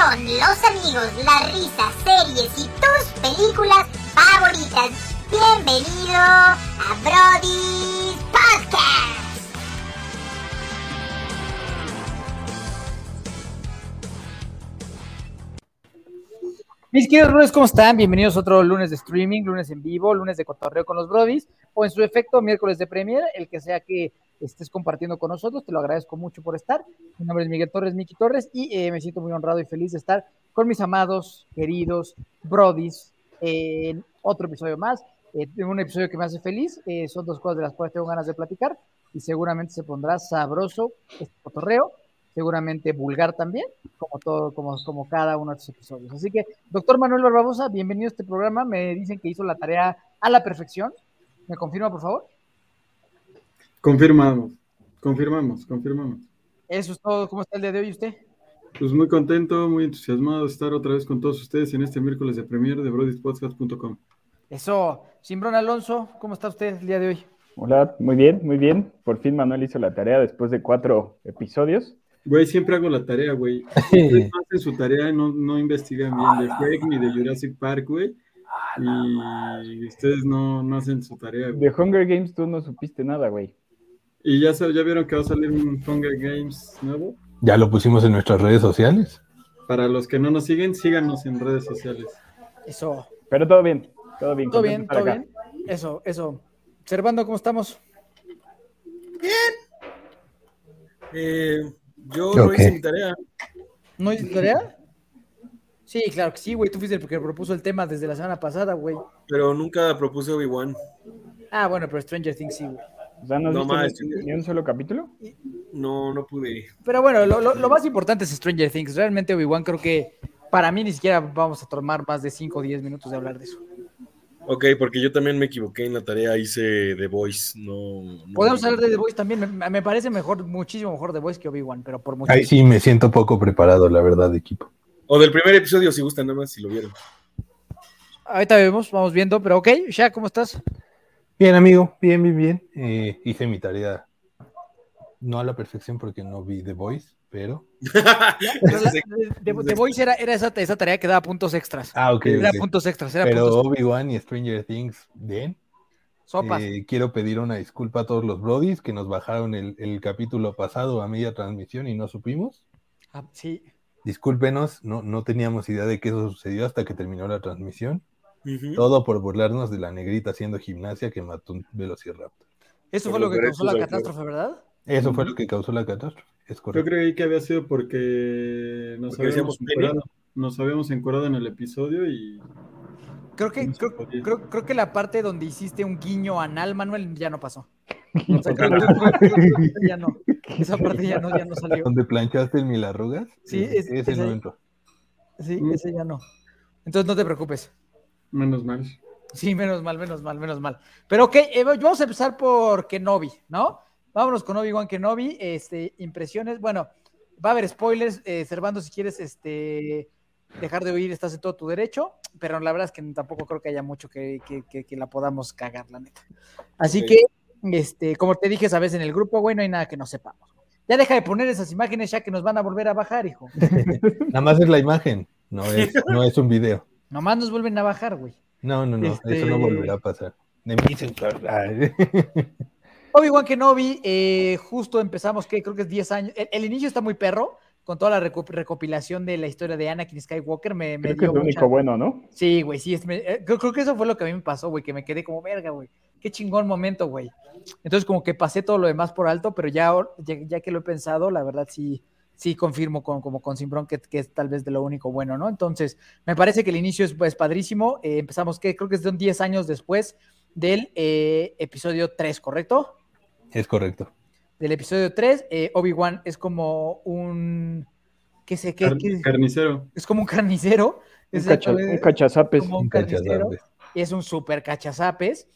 con los amigos, las risas, series y tus películas favoritas. Bienvenido a Brody's Podcast. Mis queridos lunes, ¿cómo están? Bienvenidos a otro lunes de streaming, lunes en vivo, lunes de cotorreo con los Brodys, o en su efecto, miércoles de Premier, el que sea que estés compartiendo con nosotros. Te lo agradezco mucho por estar. Mi nombre es Miguel Torres, Miki Torres, y me siento muy honrado y feliz de estar con mis amados, queridos Brodys en otro episodio más. Un episodio que me hace feliz. Son dos cosas de las cuales tengo ganas de platicar, y seguramente se pondrá sabroso este cotorreo, seguramente vulgar también, como cada uno de estos episodios. Así que, doctor Manuel Barbosa, bienvenido a este programa. Me dicen que hizo la tarea a la perfección. ¿Me confirma, por favor? Confirmamos. Eso es todo. ¿Cómo está el día de hoy usted? Pues muy contento, muy entusiasmado de estar otra vez con todos ustedes en este miércoles de Premier de Brody'sPodcast.com. Eso. Simbrón Alonso, ¿cómo está usted el día de hoy? Hola, muy bien, muy bien. Por fin Manuel hizo la tarea después de 4 episodios. Güey, siempre hago la tarea, güey. Ustedes no hacen su tarea, no investigan bien de Shrek ni de Jurassic Park, güey. Y ustedes no hacen su tarea, güey. De Hunger Games tú no supiste nada, güey. ¿Y ya vieron que va a salir un Hunger Games nuevo? Ya lo pusimos en nuestras redes sociales. Para los que no nos siguen, síganos en redes sociales. Eso. Pero todo bien, todo bien. Todo bien, todo bien. Eso. Servando, ¿cómo estamos? Bien. Yo no hice mi tarea. ¿No hice tu tarea? Sí, claro que sí, güey. Tú fuiste el que propuso el tema desde la semana pasada, güey. Pero nunca propuse Obi-Wan. Ah, bueno, pero Stranger Things sí, güey. O sea, ¿no No viste ni un solo capítulo? No pude. Pero bueno, lo más importante es Stranger Things. Realmente Obi-Wan creo que para mí ni siquiera vamos a tomar más de 5 o 10 minutos de hablar de eso. Ok, porque yo también me equivoqué en la tarea, hice The Voice. No Podemos hablar de The Voice también. Me parece mejor, muchísimo mejor The Voice que Obi-Wan, pero por mucho. Ahí sí me siento poco preparado, la verdad, equipo. O del primer episodio, si gustan, nada más, si lo vieron. Ahorita vamos viendo, pero ok. Shaq, ¿cómo estás? Bien, amigo, bien. Hice mi tarea, no a la perfección porque no vi The Voice, pero... The Voice era esa tarea que daba puntos extras. Ah, ok. Era puntos extras. Pero Obi-Wan y Stranger Things, bien. Sopas. Quiero pedir una disculpa a todos los Brodys que nos bajaron el capítulo pasado a media transmisión y no supimos. Ah, sí. Discúlpenos, no teníamos idea de que eso sucedió hasta que terminó la transmisión. Uh-huh. Todo por burlarnos de la negrita haciendo gimnasia que mató un velociraptor. Eso fue lo que causó la catástrofe, ¿verdad? Eso fue lo que causó la catástrofe, es correcto. Yo creí que había sido porque nos habíamos encuadrado en el episodio y... Creo que la parte donde hiciste un guiño anal, Manuel, ya no pasó. O sea, ya no. Esa parte ya no salió. ¿Donde planchaste el milarrugas? Sí, ese no entró. Sí, ese ya no. Entonces no te preocupes. Menos mal. Sí, menos mal. Pero ok, vamos a empezar por Kenobi, ¿no? Vámonos con Obi-Wan Kenobi. Impresiones. Bueno, va a haber spoilers. Servando, si quieres dejar de oír, estás en todo tu derecho. Pero la verdad es que tampoco creo que haya mucho que la podamos cagar, la neta. Así que, como te dije esa vez en el grupo, güey, no hay nada que no sepamos. Ya deja de poner esas imágenes ya que nos van a volver a bajar, hijo. Nada más es la imagen, no es un video. Nomás nos vuelven a bajar, güey. No, eso no volverá a pasar. De mí se encarga. Obi-Wan Kenobi, justo empezamos, creo que es 10 años. El inicio está muy perro, con toda la recopilación de la historia de Anakin Skywalker. Creo que es lo único bueno, ¿no? Sí, güey, sí. Creo que eso fue lo que a mí me pasó, güey, que me quedé como verga, güey. Qué chingón momento, güey. Entonces como que pasé todo lo demás por alto, pero ya que lo he pensado, la verdad sí confirmo como con Simbrón que es tal vez de lo único bueno, ¿no? Entonces, me parece que el inicio es padrísimo. Empezamos, creo que son 10 años después del episodio 3, ¿correcto? Es correcto. Del episodio 3, Obi-Wan es como un... Carnicero. Es como un carnicero. Un cachazapes. Como un carnicero. Es un super cachazapes.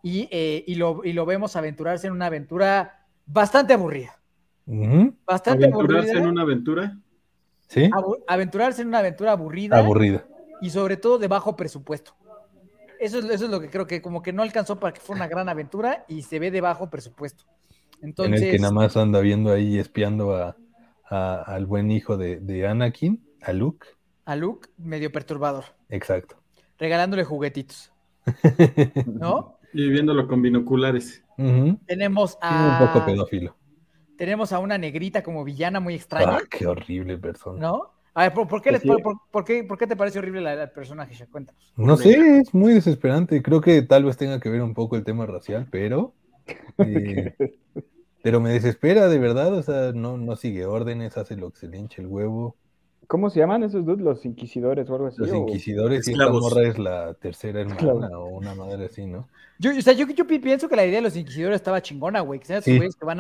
Y lo vemos aventurarse en una aventura bastante aburrida. Uh-huh. Bastante ¿Aventurarse aburrida. en una aventura? ¿Sí? Aventurarse en una aventura aburrida. Y sobre todo de bajo presupuesto. Eso es lo que creo que como que no alcanzó para que fuera una gran aventura y se ve de bajo presupuesto. Entonces, en el que nada más anda viendo ahí, espiando al buen hijo de Anakin, a Luke. a Luke medio perturbador, Exacto. regalándole juguetitos, ¿no? Y viéndolo con binoculares. Ujú. Tenemos Sí, un poco a pedófilo. una negrita como villana muy extraña, Qué horrible persona. ¿no? A ver, ¿por qué, Sí. por qué te parece horrible el personaje, Shaq? Cuéntanos. No sé, es muy desesperante. Creo que tal vez tenga que ver un poco el tema racial, pero me desespera de verdad. O sea, no sigue órdenes, hace lo que se le hincha el huevo. ¿Cómo se llaman esos dudes? ¿Los inquisidores o algo así? Los ¿O inquisidores y esta Esclavos. morra es la tercera hermana Esclavos. o una madre así, ¿no? Yo pienso que la idea de los inquisidores estaba chingona, güey. Que sean esos Sí. güeyes que van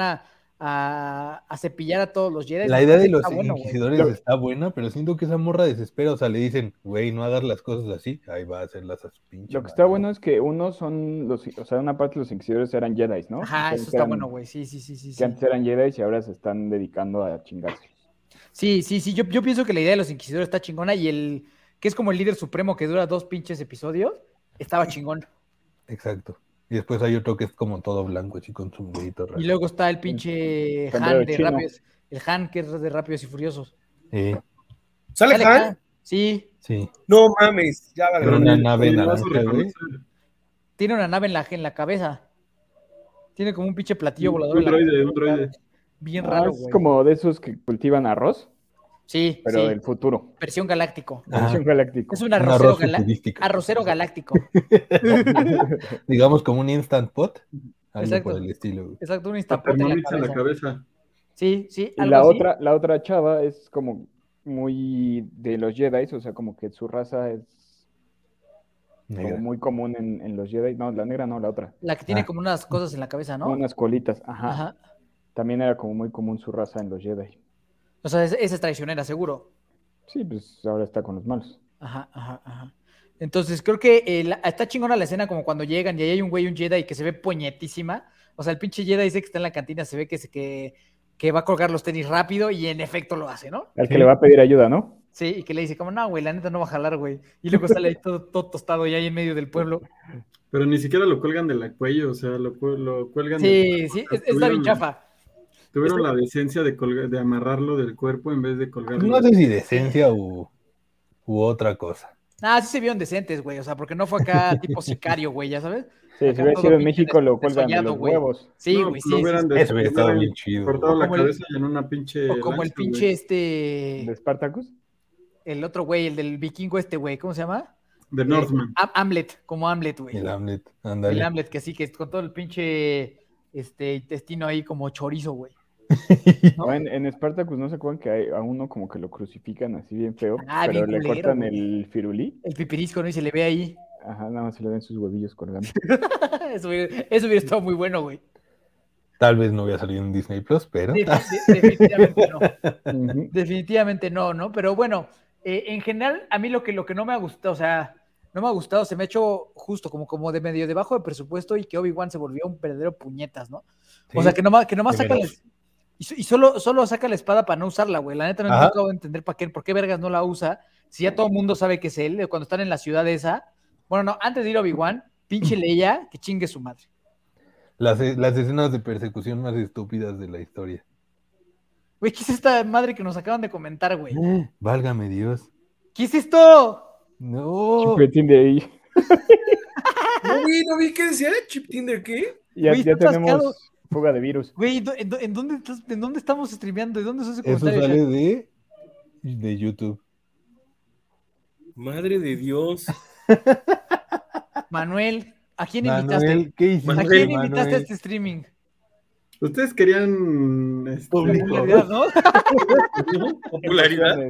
a cepillar a todos los Jedi. La idea de los Está bueno, güey. inquisidores está buena, pero siento que esa morra desespera. O sea, le dicen, güey, no hagas las cosas así. Ahí va a hacerlas a su pinche Lo que está madre. bueno es que unos son los, o sea, una parte de los inquisidores eran Jedi, ¿no? Ajá, Que eso antes está eran- bueno, güey. Sí. Que antes eran Jedi y ahora se están dedicando a chingarse. Sí. Yo pienso que la idea de los inquisidores está chingona y el que es como el líder supremo que dura 2 pinches episodios, estaba chingón. Exacto. Y después hay otro que es como todo blanco, así con sombrerito raro. Y luego está el pinche Sombrero Han de chino. Rápidos. El Han que es de Rápidos y Furiosos. ¿Sale ¿Sale Han? Han? Sí, Sí. No mames, ya vale. Pero una ni- nave ni lo vas a naranja, güey. reconocer. tiene una nave en la cabeza. Tiene como un pinche platillo volador Un en la droide, un droide. Bien raro, Es güey. como de esos que cultivan arroz, Sí, pero sí. del futuro. Versión galáctico. Ajá. Versión galáctico. Es un Un arrocero, arroz futurístico. arrocero galáctico. Digamos como un instant pot. Algo Exacto. por el estilo, güey. Exacto, un La instapote en la Thermomix en la cabeza. cabeza. Sí, Y algo la así. otra chava es como muy de los Jedi, o sea, como que su raza es como Negra. muy común en los Jedi. No, la negra no, la otra. La que tiene Ah. como unas cosas en la cabeza, ¿no? Unas colitas, ajá. Ajá. También era como muy común su raza en los Jedi. O sea, esa es traicionera, seguro. Sí, pues ahora está con los malos. Ajá. Entonces, creo que está chingona la escena como cuando llegan y ahí hay un güey, un Jedi que se ve puñetísima. O sea, el pinche Jedi dice que está en la cantina, se ve que va a colgar los tenis rápido y en efecto lo hace, ¿no? Al que le va a pedir ayuda, ¿no? Sí, y que le dice como, no, güey, la neta no va a jalar, güey. Y luego sale ahí todo tostado y ahí en medio del pueblo. Pero ni siquiera lo cuelgan del cuello, o sea, lo cuelgan Sí, sí, está bien chafa. Tuvieron la decencia de amarrarlo del cuerpo en vez de colgarlo. No sé si decencia u otra cosa. Ah, sí se vieron decentes, güey. O sea, porque no fue acá tipo sicario, güey, ya sabes. Sí, Acá si hubiera todo sido en pinche México lo cuelgan de desollado, los güey. huevos. Sí, No, güey, lo sí. hubieran Eso hubiera estado bien chido. cortado la Como el- cabeza y en una pinche O como el lanza, pinche güey. ¿De Spartacus? el otro güey, el del vikingo güey, ¿cómo se llama? De Northman. Hamlet, como Hamlet, güey. El Hamlet, El ándale. Hamlet, que sí, que con todo el pinche intestino ahí como chorizo, güey. ¿No? O en Spartacus, ¿no se acuerdan que a uno como que lo crucifican así bien feo? Ah, pero bien le culero, cortan güey. el firulí. El pipirisco, ¿no? Y se le ve ahí. Ajá, nada más se le ven sus huevillos colgando. Eso hubiera estado muy bueno, güey. Tal vez no voy a salir en Disney Plus, pero Definitivamente no. Ujú. Definitivamente no, ¿no? Pero bueno, en general, a mí lo que no me ha gustado, o sea, no me ha gustado, se me ha hecho justo como de medio debajo de presupuesto y que Obi-Wan se volvió un verdadero puñetas, ¿no? Sí, O sea, que nomás de saca veras. y solo saca la espada para no usarla, güey. La neta no Ajá. acabo de entender por qué vergas no la usa, si ya todo el mundo sabe que es él, cuando están en la ciudad esa. Bueno, no, antes de ir a Obi-Wan, pinche Leia, que chingue su madre. las escenas de persecución más estúpidas de la historia. Güey, ¿qué es esta madre que nos acaban de comentar, güey? Válgame Dios. ¿Qué es esto? No. Chupetín de ahí. No vi, ¿qué decía? ¿Chip Tinder qué? Ya, Güey, ya está tenemos atascado. fuga de virus. Güey, ¿en dónde estamos streameando? ¿De dónde es ese Eso comentario? sale de YouTube. Madre de Dios. Manuel, ¿a quién invitaste? Manuel, ¿qué hiciste, ¿A quién invitaste a Manuel? este streaming? Ustedes querían Público. Popularidad, ¿no? Popularidad.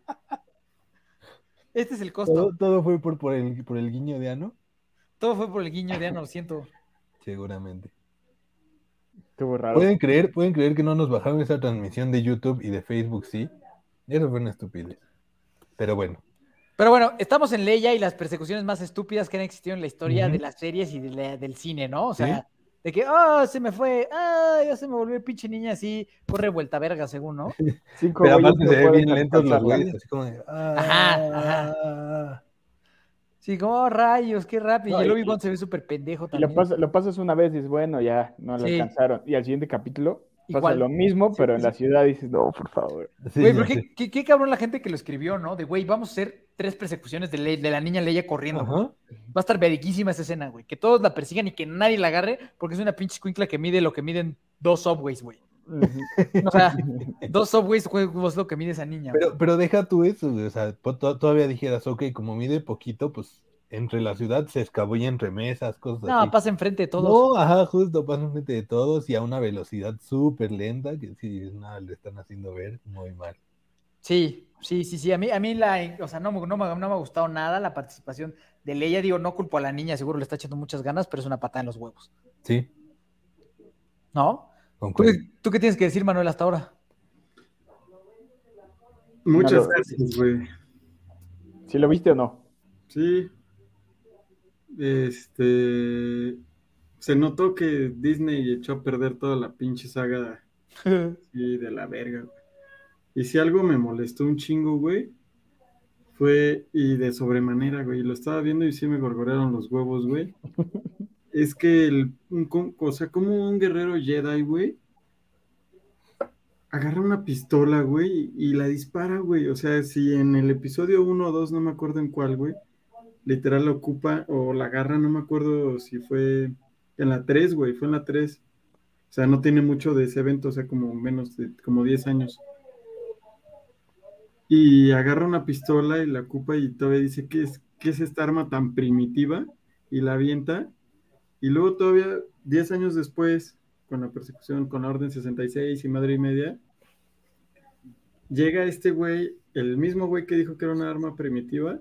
Este es el costo. Todo fue por el guiño de Ano, Todo fue por el guiño de Ano, lo siento. seguramente. Estuvo raro. ¿Pueden creer que no nos bajaron esa transmisión de YouTube y de Facebook, sí? Eso fue una estupidez. Pero bueno. Pero bueno, estamos en Leia y las persecuciones más estúpidas que han existido en la historia Ujú. de las series y del cine, ¿no? O sea, Sí. de que, se me fue, ya se me volvió pinche niña así, corre vuelta verga, según, ¿no? 5 Pero güeyes aparte no se ve pueden bien lentos los alcanzarla. güeyes, así como de... Ajá. Sí, como rayos, qué rápido. No, y el y- Obi-Wan se ve súper pendejo Y lo, también. lo pasas una vez y dices, bueno, ya no lo Sí. alcanzaron. Y al siguiente capítulo, Pasa lo mismo, pero en la ciudad dices, no, por favor. Güey, pero qué cabrón la gente que lo escribió, ¿no? De, güey, vamos a hacer 3 persecuciones de la niña Leia corriendo. Ajá. Va a estar veriquísima esa escena, güey. Que todos la persigan y que nadie la agarre porque es una pinche escuincla que mide lo que miden 2 subways, güey. O sea, 2 subways es lo que mide esa niña. Pero deja tú eso, güey. O sea, todavía dijeras, ok, como mide poquito, pues entre la ciudad se escabullen remesas, cosas así. No, pasa enfrente de todos. No, ajá, justo pasa enfrente de todos y a una velocidad súper lenta que sí, nada, le están haciendo ver muy mal. Sí. A mí o sea, no me ha gustado nada la participación de Leia. Digo, no culpo a la niña, seguro le está echando muchas ganas, pero es una patada en los huevos. Sí. ¿No? ¿Tú qué tienes que decir, Manuel, hasta ahora? Muchas gracias, güey. ¿Sí lo viste o no? Sí. Se notó que Disney echó a perder toda la pinche saga sí, de la verga, güey. Y si algo me molestó un chingo, güey, fue, y de sobremanera, güey, lo estaba viendo y sí me gorgorearon los huevos, güey. Es que, o sea, como un guerrero Jedi, güey, agarra una pistola, güey, y la dispara, güey. O sea, si en el episodio 1 o 2, no me acuerdo en cuál, güey, literal la ocupa o la agarra, no me acuerdo si fue en la 3, güey, fue en la 3. O sea, no tiene mucho de ese evento, o sea, como menos de, como 10 años. Y agarra una pistola y la ocupa y todavía dice, ¿qué es esta arma tan primitiva? Y la avienta. Y luego todavía, 10 años después, con la persecución, con la Orden 66 y madre y media, llega este güey, el mismo güey que dijo que era una arma primitiva,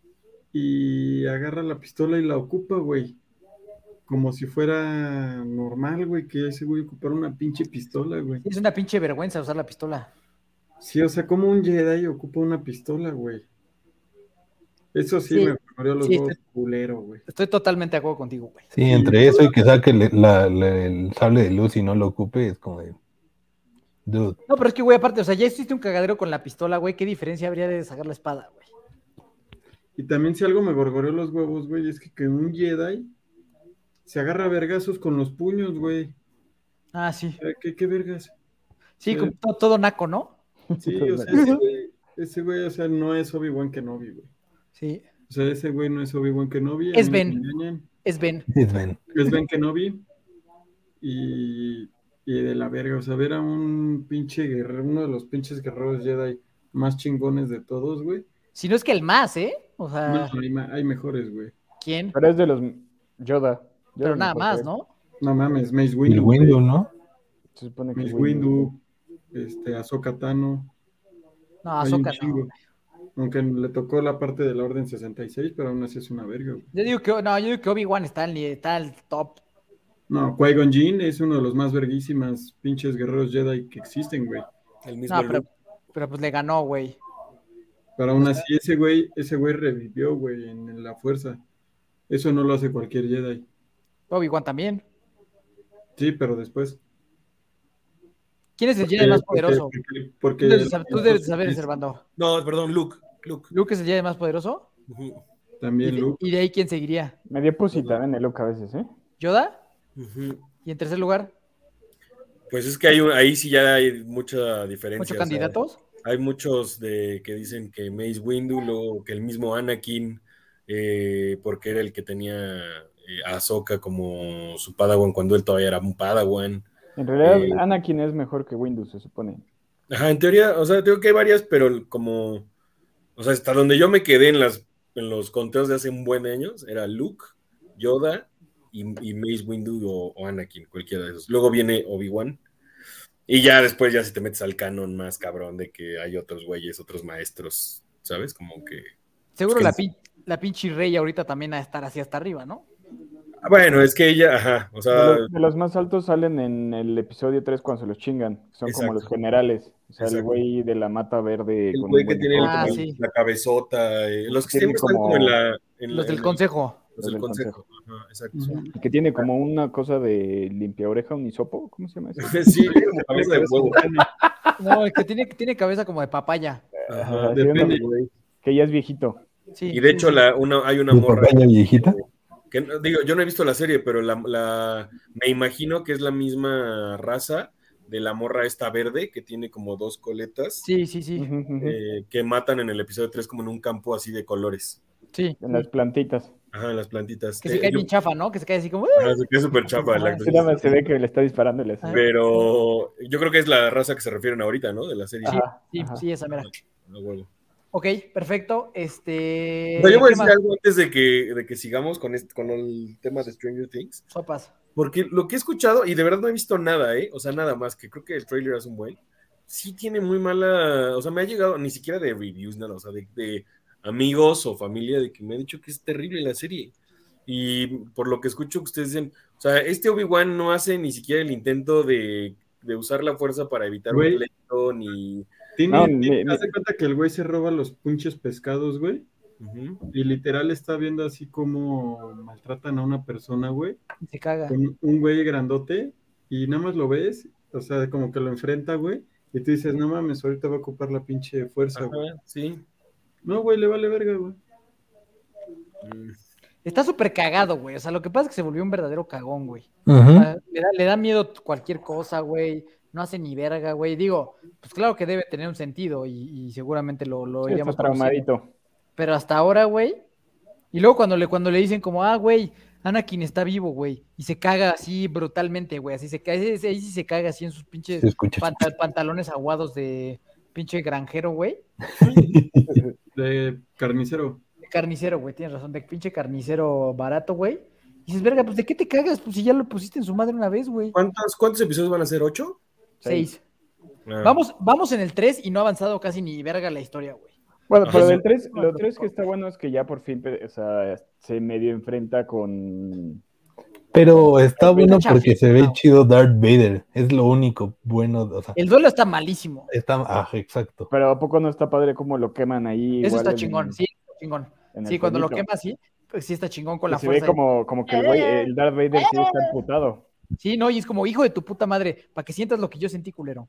y agarra la pistola y la ocupa, güey. Como si fuera normal, güey, que ese güey ocupara una pinche pistola, güey. Es una pinche vergüenza usar la pistola. Sí, o sea, como un Jedi ocupa una pistola, güey. Eso sí me corrió los huevos culero, güey. Estoy totalmente de acuerdo contigo, güey. Sí, entre eso y que saque el sable de luz y no lo ocupe, es como de... Dude. No, pero es que, güey, aparte, o sea, ya existe un cagadero con la pistola, güey. ¿Qué diferencia habría de sacar la espada, güey? Y también si algo me gorgoreó los huevos, güey, es que un Jedi se agarra a vergazos con los puños, güey. Ah, sí. ¿Qué vergas? Sí, como todo naco, ¿no? Sí, o sea, ese güey, o sea, no es Obi-Wan Kenobi, güey. Sí. O sea, ese güey no es Obi-Wan Kenobi. Es Ben. Es Ben. Es Ben Kenobi. Y de la verga, o sea, ver a un pinche guerrero, uno de los pinches guerreros Jedi más chingones de todos, güey. Si no es que el más, ¿eh? O sea... No, hay mejores, güey. ¿Quién? Pero es de los Yoda. Pero nada más, ¿no? No mames, Mace Windu. El Windu, ¿no? Se supone que Mace Windu, Ahsoka Tano. No, Ahsoka no. Aunque le tocó la parte de la Orden 66, pero aún así es una verga, güey. Yo digo que Obi-Wan está al top. No, Qui-Gon Jinn es uno de los más verguísimas pinches guerreros Jedi que existen, güey. El mismo pero pues le ganó, güey. Pero aún así ese güey revivió, güey, en la fuerza. Eso no lo hace cualquier Jedi. Obi-Wan también. Sí, pero después. ¿Quién es el Jedi más poderoso? Porque tú debes saber, Servando. No, perdón, Luke. ¿Luke es el Jedi más poderoso? También Luke. ¿Y de ahí quién seguiría? Me deposita en el Luke a veces, ¿eh? ¿Yoda? ¿Y en tercer lugar? Pues es que ahí sí ya hay mucha diferencia. ¿Muchos candidatos? Hay muchos que dicen que Mace Windu, luego que el mismo Anakin, porque era el que tenía a Ahsoka como su Padawan cuando él todavía era un Padawan. En realidad, Anakin es mejor que Windu, se supone. Ajá, en teoría, o sea, tengo que hay varias, pero como, o sea, hasta donde yo me quedé en los conteos de hace un buen años, era Luke, Yoda y Mace Windu o Anakin, cualquiera de esos. Luego viene Obi-Wan. Y ya después ya si te metes al canon más cabrón de que hay otros güeyes, otros maestros, ¿sabes? Como que... Seguro la pinche Rey ahorita también va a estar así hasta arriba, ¿no? Bueno, es que ella, ajá, o sea... De los más altos salen en el episodio 3 cuando se los chingan. Son Exacto. Como los generales. O sea, el güey de la mata verde. El güey que tiene la cabezota. Los que siempre están como en los del consejo. Los del consejo. Ajá, exacto. Y que tiene como una cosa de limpia oreja, un hisopo, ¿cómo se llama eso? Sí, como cabeza de huevo. No, el que tiene cabeza como de papaya. Ajá, depende. Que ya es viejito. Sí, y de hecho hay una morra. ¿Papaya viejita? Que, digo, yo no he visto la serie, pero me imagino que es la misma raza de la morra esta verde que tiene como 2 coletas Sí. que matan en el episodio 3 como en un campo así de colores. Sí. En las plantitas. Ajá, en las plantitas. Que se cae bien chafa, ¿no? Que se cae así como... Ajá, se queda súper chafa. Ajá, Sí, nada más se ve que le está disparando y le hace- Pero yo creo que es la raza que se refieren ahorita, ¿no? De la serie. Ajá, Sí, ajá. sí, esa mera. Ah, huevo. Ok, perfecto. O sea, yo voy a ¿qué decir más? algo antes de que sigamos con el tema de Stranger Things. Sopas. Porque lo que he escuchado, y de verdad no he visto nada, o sea, nada más, que creo que el trailer es un buen. Sí tiene muy mala, o sea, me ha llegado ni siquiera de reviews, nada, o sea, de amigos o familia de que me han dicho que es terrible la serie. Y por lo que escucho que ustedes dicen, o sea, este Obi-Wan no hace ni siquiera el intento de usar la fuerza para evitar un Güey. pleito, ni... No, Haz de cuenta que el güey se roba los pinches pescados, güey. Ujú. Y literal está viendo así como maltratan a una persona, güey. Se caga. Con un güey grandote. Y nada más lo ves. O sea, como que lo enfrenta, güey. Y tú dices, no mames, ahorita va a ocupar la pinche fuerza, güey. Ajá, sí. No, güey, le vale verga, güey. Mm. Está súper cagado, güey. O sea, lo que pasa es que se volvió un verdadero cagón, güey. O Ujú. sea, le da miedo cualquier cosa, güey. No hace ni verga, güey. Digo, pues claro que debe tener un sentido y seguramente lo Sí, iríamos está conociendo. traumadito. Pero hasta ahora, güey. Y luego cuando le dicen como, güey, Anakin está vivo, güey. Y se caga así brutalmente, güey. Así se caga, ahí sí se caga así en sus pinches Se escucha. pantalones aguados de pinche granjero, güey. De carnicero. De carnicero, güey, tienes razón, de pinche carnicero barato, güey. Y dices, verga, pues ¿de qué te cagas? Pues si ya lo pusiste en su madre una vez, güey. ¿Cuántos episodios van a ser? ¿8? 6. Ah. Vamos en el 3 y no ha avanzado casi ni verga la historia, güey. Bueno, Ajá, pero sí. del 3, lo 3 que está bueno es que ya por fin, o sea, se medio enfrenta con... Pero está bueno Está porque se ve chafísima, chido Darth Vader. Es lo único bueno. O sea, El duelo está malísimo. está. Exacto. Pero ¿a poco no está padre cómo lo queman ahí? Eso igual está en- chingón, sí, está chingón. en Sí, el cuando lo fueguito? quema así, pues sí está chingón con Que la se ve fuerza. como que el güey, el Darth Vader sí está emputado. Sí, no, y es como, hijo de tu puta madre, para que sientas lo que yo sentí, culero.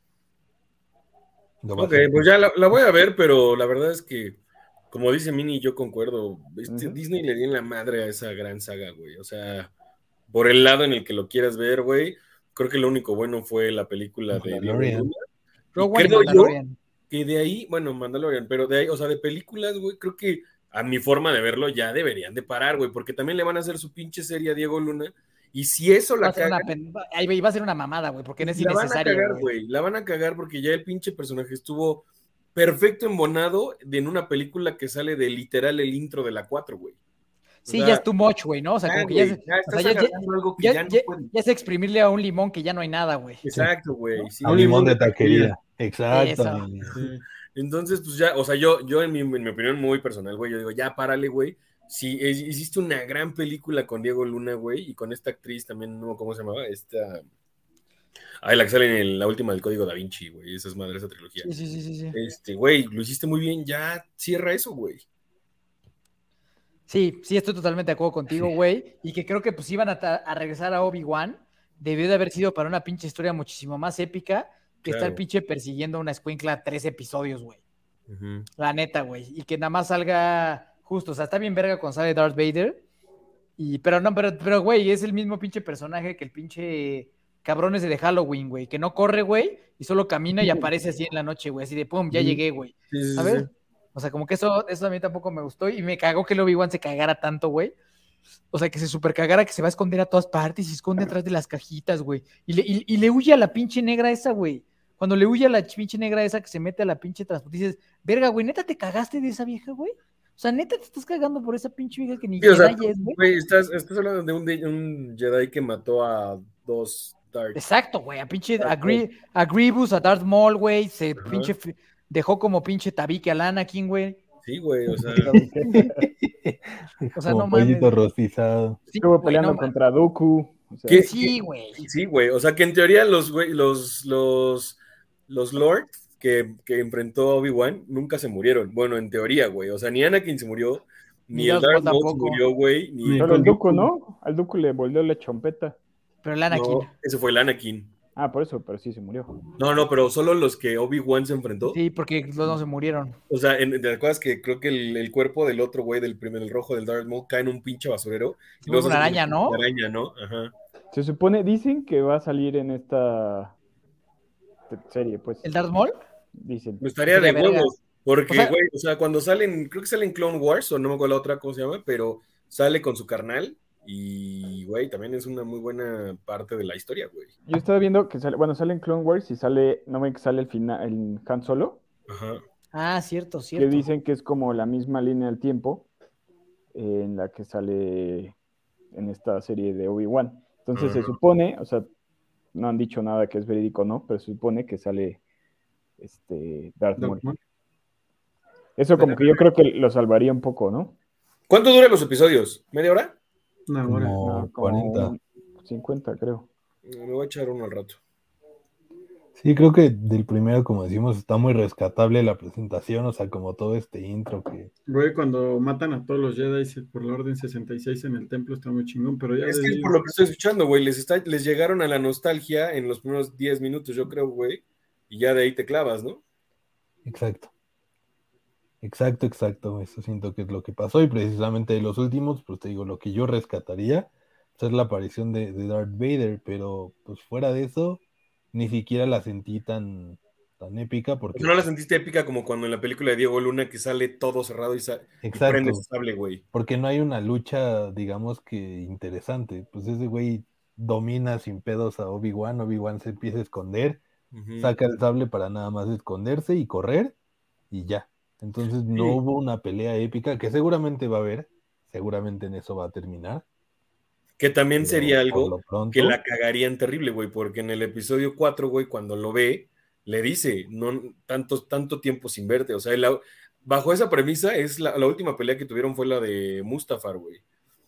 Lo vas Ok, a- pues ya la voy a ver, pero la verdad es que, como dice Mini, yo concuerdo. Ujú. Disney le dio en la madre a esa gran saga, güey. O sea, por el lado en el que lo quieras ver, güey, creo que lo único bueno fue la película de Diego Mandalorian. Luna. Y Rogue One y creo yo Mandalorian. que de ahí, bueno, Mandalorian, pero de ahí, o sea, de películas, güey, creo que a mi forma de verlo ya deberían de parar, güey, porque también le van a hacer su pinche serie a Diego Luna. Y si eso Va la a ser cagan, ahí va a ser una mamada, güey, porque no es la van a innecesario, cagar, güey. güey. La van a cagar porque ya el pinche personaje estuvo perfecto embonado en una película que sale de literal el intro de la 4, güey. Sí, O sea, ya es too much, güey, ¿no? O sea, como que ya, güey, ya o estás sea, agarrando algo que ya no puede. ya es exprimirle a un limón que ya no hay nada, güey. Exacto, güey. Sí. A un limón de taquería. Exacto. Eso. Sí. Entonces, pues ya, o sea, yo en mi opinión muy personal, güey, yo digo, ya párale, güey. Si hiciste una gran película con Diego Luna, güey, y con esta actriz también, no, ¿cómo se llamaba? La que sale en la última del Código Da Vinci, güey, esa es madre, esa trilogía. Sí. Güey, lo hiciste muy bien, ya cierra eso, güey. Sí, estoy totalmente de acuerdo contigo, güey. Y que creo que pues iban a regresar a Obi-Wan. Debió de haber sido para una pinche historia muchísimo más épica que Claro. estar pinche persiguiendo a una escuincla 3 episodios, güey. Ujú. La neta, güey. Y que nada más salga justo. O sea, está bien verga cuando sale Darth Vader. Pero, güey, es el mismo pinche personaje que el pinche cabrón ese de Halloween, güey. Que no corre, güey, y solo camina y aparece así en la noche, güey. Así de pum, ya llegué, güey. Sí. ¿Sabes? O sea, como que eso a mí tampoco me gustó. Y me cagó que el Obi-Wan se cagara tanto, güey. O sea, que se super cagara, que se va a esconder a todas partes y se esconde atrás de las cajitas, güey. Y le huye a la pinche negra esa, güey. Cuando le huye a la pinche negra esa que se mete a la pinche transporte, dices, verga, güey, ¿neta te cagaste de esa vieja, güey? O sea, ¿neta te estás cagando por esa pinche vieja que ni Sí, o sea, Jedi es, güey? güey, estás hablando de un Jedi que mató a 2 Dark. Exacto, güey, a Grievous, a Darth Maul, güey, se Ajá. pinche dejó como pinche tabique al Anakin, güey. Sí, güey, o sea. O sea, Como no pollito mames. rostizado. Sí, Estuvo güey, peleando no mames. contra Dooku. O sea, ¿Qué? Sí, güey. Sí, güey, o sea que en teoría los Lord que enfrentó a Obi-Wan nunca se murieron. Bueno, en teoría, güey, o sea, ni Anakin se murió, Ni ni el Darth Maul Darth Maul se tampoco. murió, güey, ni... Ni Pero el con Dooku, ¿no? Al Dooku le volvió la chompeta. Pero el Anakin. No, ese fue el Anakin. Ah, por eso, pero sí se murió. No, pero solo los que Obi-Wan se enfrentó. Sí, porque los dos se murieron. O sea, ¿te acuerdas que creo que el cuerpo del otro güey, del rojo del Darth Maul, cae en un pinche basurero? Se vuelve una hace araña, como ¿no? una araña, ¿no? Ajá. Se supone, dicen que va a salir en esta serie, pues. ¿El Darth Maul? Dicen. Me estaría de Verga. huevos. Porque, O sea- güey, o sea, cuando salen, creo que sale en Clone Wars, o no me acuerdo la otra, ¿cómo se llama? Pero sale con su carnal y, güey, también es una muy buena parte de la historia, güey. Yo estaba viendo que sale en Clone Wars y sale, no ven que sale el final, el Han Solo, Ajá. Ah, cierto, que cierto. dicen que es como la misma línea del tiempo en la que sale en esta serie de Obi-Wan. Entonces se supone, o sea, no han dicho nada que es verídico o no, pero se supone que sale Darth Maul. Eso como que yo creo que lo salvaría un poco, ¿no? ¿Cuánto duran los episodios? ¿Media hora? Una hora. Como No, 40. 50, creo. Me voy a echar uno al rato. Sí, creo que del primero, como decimos, está muy rescatable la presentación, o sea, como todo este intro que... Güey, cuando matan a todos los Jedi por la Orden 66 en el templo está muy chingón, pero ya Es de que es ahí- por lo que estoy escuchando, güey. Les llegaron a la nostalgia en los primeros 10 minutos, yo creo, güey. Y ya de ahí te clavas, ¿no? Exacto. Exacto. Eso siento que es lo que pasó. Y precisamente de los últimos, pues te digo, lo que yo rescataría pues, es la aparición de Darth Vader, pero pues fuera de eso, ni siquiera la sentí tan épica O porque... sea, no la sentiste épica como cuando en la película de Diego Luna que sale todo cerrado y prende Exacto. su sable, güey. Porque no hay una lucha, digamos que interesante. Pues ese güey domina sin pedos a Obi-Wan. Obi-Wan se empieza a esconder, Ujú. saca el sable para nada más esconderse y correr y ya. Entonces no Sí. hubo una pelea épica que seguramente va a haber. Seguramente en eso va a terminar. Que también Pero sería por algo lo pronto, que la cagarían terrible, güey, porque en el episodio 4, güey, cuando lo ve, le dice, no, tanto tiempo sin verte. O sea, bajo esa premisa, la última pelea que tuvieron fue la de Mustafar, güey.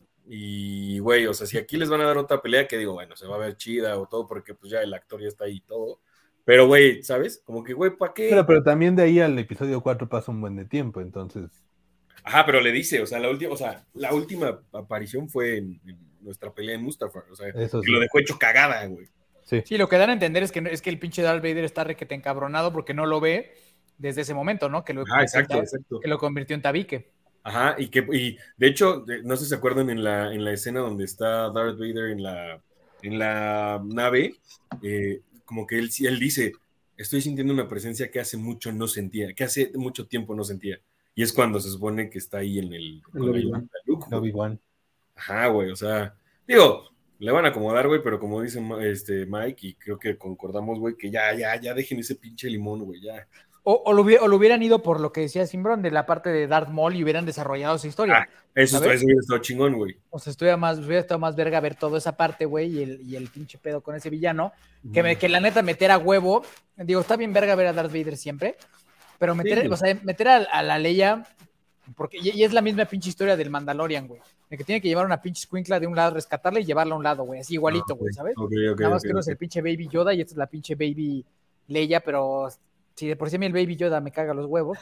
Y, güey, o sea, si aquí les van a dar otra pelea, que digo, bueno, se va a ver chida o todo, porque pues ya el actor ya está ahí y todo. Pero, güey, ¿sabes? Como que, güey, ¿para qué? pero también de ahí al episodio 4 pasa un buen de tiempo, entonces... Ajá, pero le dice, o sea, la última aparición fue en nuestra pelea en Mustafar, o sea, Eso que sí. lo dejó hecho cagada, güey. Sí. Sí, lo que dan a entender es que el pinche Darth Vader está requete encabronado porque no lo ve desde ese momento, ¿no? Que lo, Ah, exacto. que lo convirtió en tabique. Ajá, y de hecho, no sé si se acuerdan en la escena donde está Darth Vader en la nave, como que él dice, estoy sintiendo una presencia que hace mucho no sentía, que hace mucho tiempo no sentía. Y es cuando se supone que está ahí El con la ayuda Obi-Wan. de Luke, güey. Obi-Wan. Ajá, güey, o sea, digo, le van a acomodar, güey, pero como dice Mike, y creo que concordamos, güey, que ya dejen ese pinche limón, güey, ya. O lo hubieran ido por lo que decía Simbrón de la parte de Darth Maul y hubieran desarrollado esa historia. Eso ¿sabes? hubiera estado chingón, güey. O sea, hubiera estado más verga ver toda esa parte, güey, y el pinche pedo con ese villano. Que la neta meter a huevo. Digo, está bien verga ver a Darth Vader siempre. Pero meter, Sí. o sea, meter a la Leia. Porque, y es la misma pinche historia del Mandalorian, güey. De que tiene que llevar una pinche escuincla de un lado, rescatarla y llevarla a un lado, güey. Así igualito, güey, ¿sabes? Nada más que no es el pinche Baby Yoda y esta es la pinche Baby Leia, pero si de por sí a mí el Baby Yoda me caga los huevos,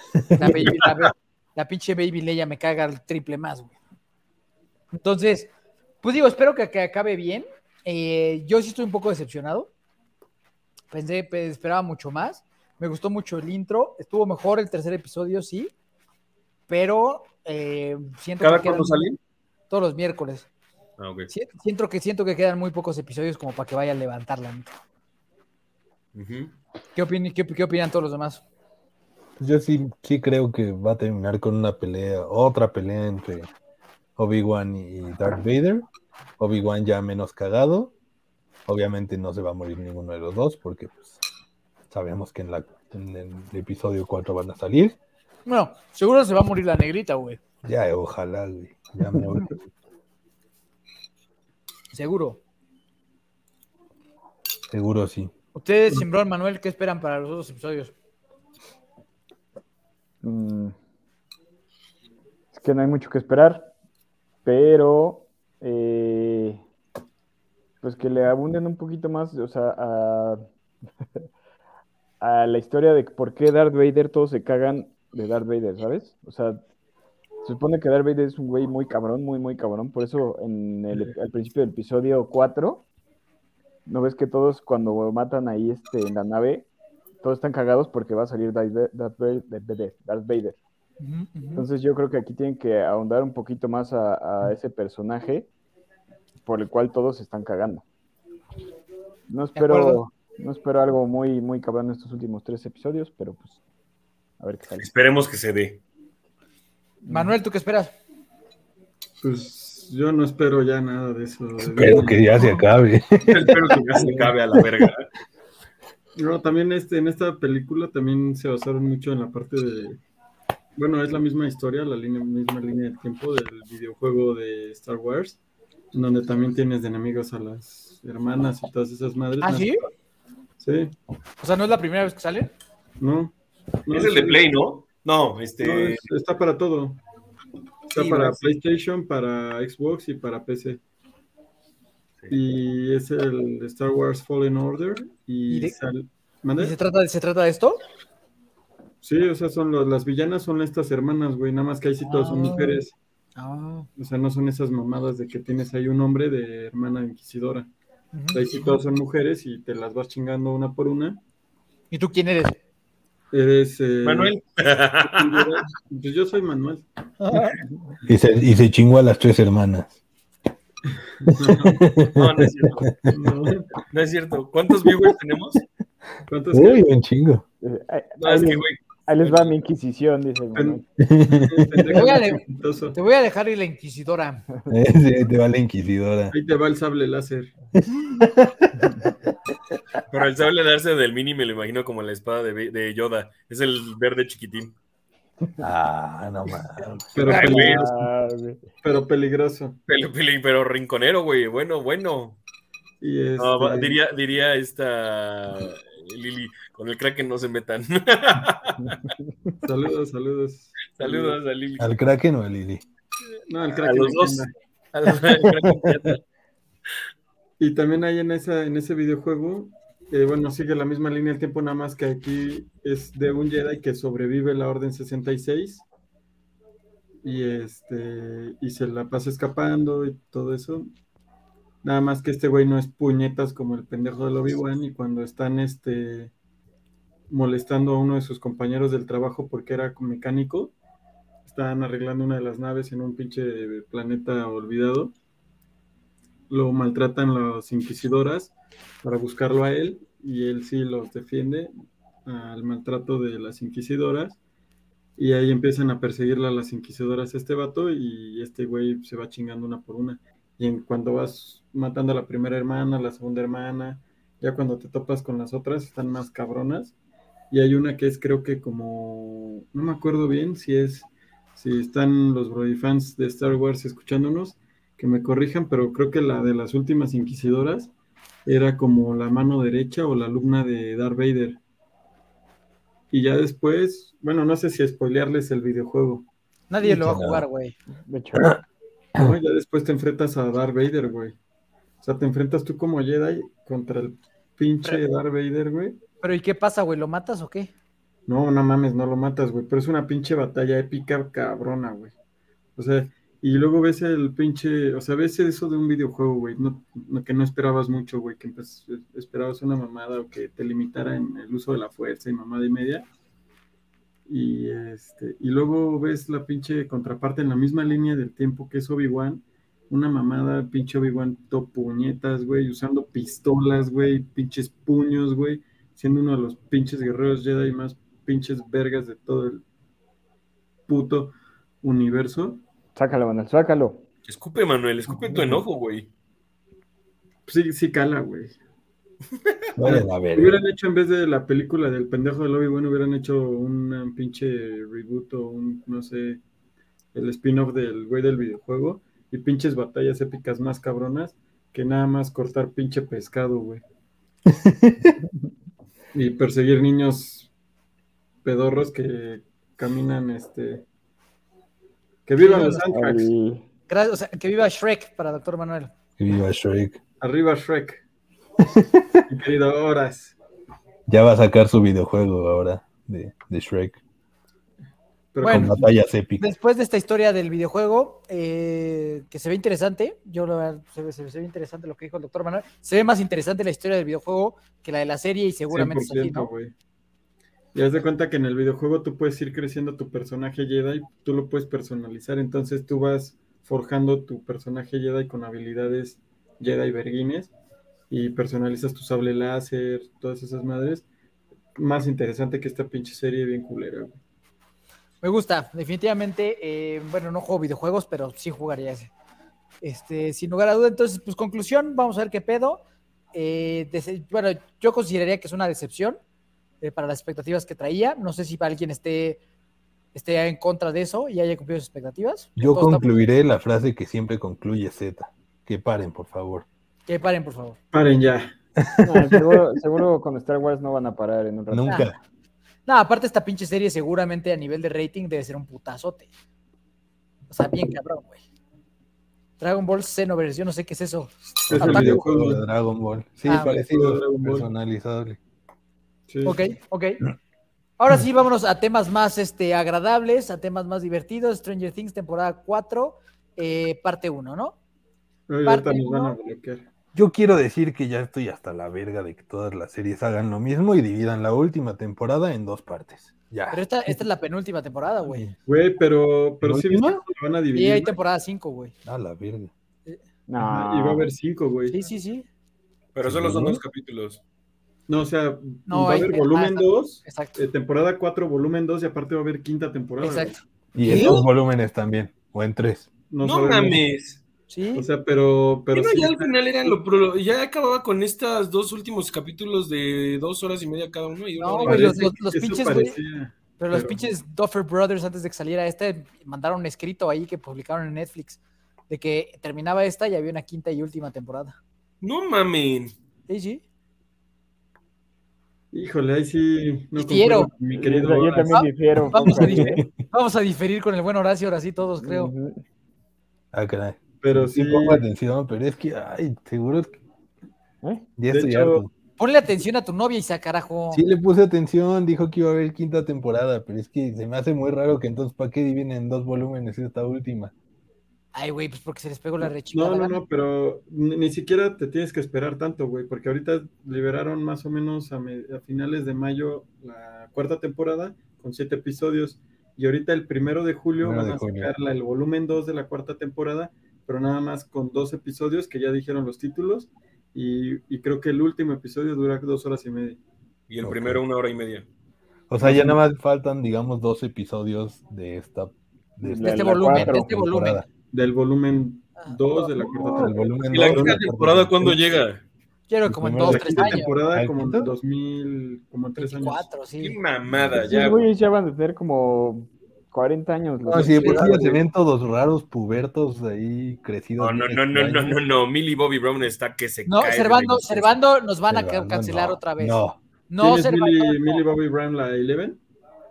la pinche Baby Leia me caga el triple más, güey. Entonces, pues digo, espero que acabe bien. Yo sí estoy un poco decepcionado. Esperaba mucho más. Me gustó mucho el intro. Estuvo mejor el tercer episodio, sí. Pero siento ¿Cada que quedan cuándo sale? todos los miércoles. Ah, ok. Siento que quedan muy pocos episodios como para que vaya a levantar la neta. Ujú. ¿Qué opinan todos los demás? Yo sí creo que va a terminar con otra pelea entre Obi-Wan y Darth Vader. Obi-Wan ya menos cagado. Obviamente no se va a morir ninguno de los dos porque pues, sabemos que en el episodio 4 van a salir. Bueno, seguro se va a morir la negrita, güey. Ya, ojalá, güey. Ya me voy. Seguro. Seguro sí. Ustedes, Simbrón, Manuel, ¿qué esperan para los otros episodios? Es que no hay mucho que esperar, pero pues que le abunden un poquito más, o sea, a la historia de por qué Darth Vader todos se cagan de Darth Vader, ¿sabes? O sea, se supone que Darth Vader es un güey muy cabrón, muy cabrón, por eso al principio del episodio 4, ¿no ves que todos cuando matan ahí en la nave, todos están cagados porque va a salir Darth Vader? Entonces yo creo que aquí tienen que ahondar un poquito más a ese personaje por el cual todos se están cagando. No espero No espero algo muy, muy cabrón en estos últimos 3 episodios, pero pues a ver qué sale. Esperemos que se dé. Manuel, ¿tú qué esperas? Pues yo no espero ya nada de eso. Espero que ya se acabe. Espero que ya se acabe a la verga. No, también en esta película también se basaron mucho en la parte de... Bueno, es la misma historia, misma línea de tiempo del videojuego de Star Wars, en donde también tienes de enemigos a las hermanas y todas esas madres. ¿Ah, sí? Sí, O sea, ¿no es la primera vez que sale? no. Es el de Play, ¿no? No, No, está para todo. Está Sí, para ¿no? PlayStation, para Xbox y para PC. Y es el Star Wars Fallen Order. ¿Y ¿Mande? se trata de esto? Sí, o sea, las villanas son estas hermanas, güey, nada más que ahí sí todas son mujeres. Ah. O sea, no son esas mamadas de que tienes ahí un hombre de hermana inquisidora. Ahí sí todas son mujeres y te las vas chingando una por una. ¿Y tú quién eres? Eres... Manuel. Pues yo soy Manuel. Y se chingó a las 3 hermanas. No, no es cierto. No es cierto. ¿Cuántos viewers tenemos? ¿Cuántos Uy, un chingo. No, es que, güey. Ahí les va mi inquisición, dice el Manuel. Te voy a dejar ir la inquisidora. Sí, te va la inquisidora. Ahí te va el sable láser. Pero el sable darse del mini me lo imagino como la espada de Yoda. Es el verde chiquitín. Ah, no mames. Pero Ay, güey. Pero peligroso. Pero rinconero, güey. Bueno. Y No, diría esta Lili, con el Kraken no se metan. Saludos. Saludos a Lili. ¿Al Kraken o al Lili? No, el A Kraken. los dos. Al Kraken. Y también hay en ese videojuego, bueno, sigue la misma línea del tiempo, nada más que aquí es de un Jedi que sobrevive la Orden 66 y se la pasa escapando y todo eso. Nada más que este güey no es puñetas como el pendejo del Obi-Wan, y cuando están molestando a uno de sus compañeros del trabajo porque era mecánico, estaban arreglando una de las naves en un pinche planeta olvidado, lo maltratan las inquisidoras para buscarlo a él, y él sí los defiende al maltrato de las inquisidoras, y ahí empiezan a perseguirla a las inquisidoras este vato, y este güey se va chingando una por una. Y cuando vas matando a la primera hermana, la segunda hermana, ya cuando te topas con las otras, están más cabronas. Y hay una que es, creo que como, no me acuerdo bien si están los Brody fans de Star Wars escuchándonos, que me corrijan, pero creo que la de las últimas inquisidoras era como la mano derecha o la alumna de Darth Vader. Y ya después, bueno, no sé si spoilearles el videojuego. Nadie lo va a jugar, güey. De hecho, No, ya después te enfrentas a Darth Vader, güey. O sea, te enfrentas tú como Jedi contra el pinche Darth Vader, güey. Pero ¿y qué pasa, güey? ¿Lo matas o qué? No mames, no lo matas, güey. Pero es una pinche batalla épica cabrona, güey. O sea, y luego ves el pinche, o sea, ves eso de un videojuego, güey. Que no esperabas mucho, güey. Que esperabas una mamada o que te limitara en el uso de la fuerza y mamada y media. Y luego ves la pinche contraparte en la misma línea del tiempo que es Obi-Wan, una mamada, pinche Obi-Wan puñetas, güey, usando pistolas, güey, pinches puños, güey, siendo uno de los pinches guerreros Jedi más pinches vergas de todo el puto universo. sácalo, Manuel, sácalo. Escupe, Manuel, escupe tu enojo, güey. Sí cala, güey. Vayan a ver. Hubieran hecho, en vez de la película del pendejo del Obi-Wan, hubieran hecho un pinche reboot o no sé, el spin-off del güey del videojuego, y pinches batallas épicas más cabronas que nada más cortar pinche pescado, güey. Y perseguir niños pedorros que caminan, que vivan los Antrax. Gracias, o sea, que viva Shrek para Doctor Manuel. Que viva Shrek. Arriba Shrek. Mi querido Horas. Ya va a sacar su videojuego ahora de Shrek. Pero Bueno, con batallas épicas. Después de esta historia del videojuego, que se ve interesante, yo la verdad, se ve interesante lo que dijo el Doctor Manuel. Se ve más interesante la historia del videojuego que la de la serie, y seguramente es así, ¿no? Güey. Y haz de cuenta que en el videojuego tú puedes ir creciendo tu personaje Jedi, tú lo puedes personalizar, entonces tú vas forjando tu personaje Jedi con habilidades Jedi verguines, y personalizas tu sable láser, todas esas madres. Más interesante que esta pinche serie bien culera, güey. Me gusta, definitivamente. Bueno, no juego videojuegos, pero sí jugaría ese. Sin lugar a duda, entonces, pues conclusión, vamos a ver qué pedo. Bueno, yo consideraría que es una decepción para las expectativas que traía. No sé si alguien esté en contra de eso y haya cumplido sus expectativas. Yo Todos concluiré la frase que siempre concluye Z. Que paren, por favor. Que paren, por favor. Paren ya. No, seguro con Star Wars no van a parar en un rato. Nunca. No, aparte esta pinche serie seguramente a nivel de rating debe ser un putazote. O sea, bien cabrón, güey. Dragon Ball Xenoverse, yo no sé qué es eso. Es el Ataque. videojuego De Dragon Ball. Sí, Ah, parecido, Dragon Ball. personalizable. Sí. Ok. Ahora sí, vámonos a temas más agradables, a temas más divertidos. Stranger Things, temporada 4, parte 1, ¿no? Ay, Parte ahorita nos van a uno. bloquear. Yo quiero decir que ya estoy hasta la verga de que todas las series hagan lo mismo y dividan la última temporada en 2 partes. Ya. Pero esta es la penúltima temporada, güey. Güey, pero sí viste ¿Última? que lo van a Y dividir. hay güey. temporada 5, güey. A la verga. Ajá, y va a haber 5, güey. Sí. Pero solo son ¿Sí? 2 capítulos. No, o sea, No, va a haber volumen 2, Exacto. temporada 4, volumen 2, y aparte va a haber quinta temporada. Exacto. Y en 2 volúmenes también. O en 3. güey. No sabemos. mames. Sí. O sea, pero ¿Qué no, sí, ya al final eran ya acababa con estos 2 últimos capítulos de 2 horas y media cada uno. Y una No, hora y güey, media. los eso pinches, güey. parecía, Pero los pinches Duffer Brothers, antes de que saliera mandaron un escrito ahí que publicaron en Netflix de que terminaba esta y había una quinta y última temporada. No mamen. Sí. Híjole, ahí sí no Difiero. concuerdo con mi querido Yo Horacio. también difiero. Vamos a diferir con el buen Horacio, ahora sí todos, creo. Ujú. Ah, caray. Pero Sí, sí, pongo atención, pero es que, ay, seguro es que ¿Eh? ya De estoy hecho, harto. Ponle atención a tu novia, Isa, carajo. Sí le puse atención, dijo que iba a haber quinta temporada, pero es que se me hace muy raro que entonces, ¿para qué dividen en 2 volúmenes esta última? Ay, güey, pues porque se les pegó la rechingada. no, pero ni siquiera te tienes que esperar tanto, güey, porque ahorita liberaron más o menos a finales de mayo la 4ª temporada con 7 episodios, y ahorita el 1 de julio van a sacar el volumen 2 de la 4ª temporada, pero nada más con 2 episodios que ya dijeron los títulos, y creo que el último episodio dura 2 horas y media. Y el primero 1 hora y media. O sea, ya nada más faltan, digamos, 2 episodios de este volumen, cuatro. de este volumen. Del volumen 2 de la 4ª El temporada. volumen ¿Y la 2 quinta temporada cuándo llega? Quiero como en primero 2, La 3 quinta años. temporada como en ¿Quinto? 2000, como en 3 años. 24, sí. Qué mamada, Esos ya. güeyes ya van a tener como 40 años. No, sí, de por sí ya se güey. ven todos raros, pubertos ahí, crecidos. No, bien extraños. no. Millie Bobby Brown está que se No, cae. Servando nos van a Servando, cancelar no. otra vez. No, No, ¿Quién es Servando. Millie Bobby Brown, la Eleven?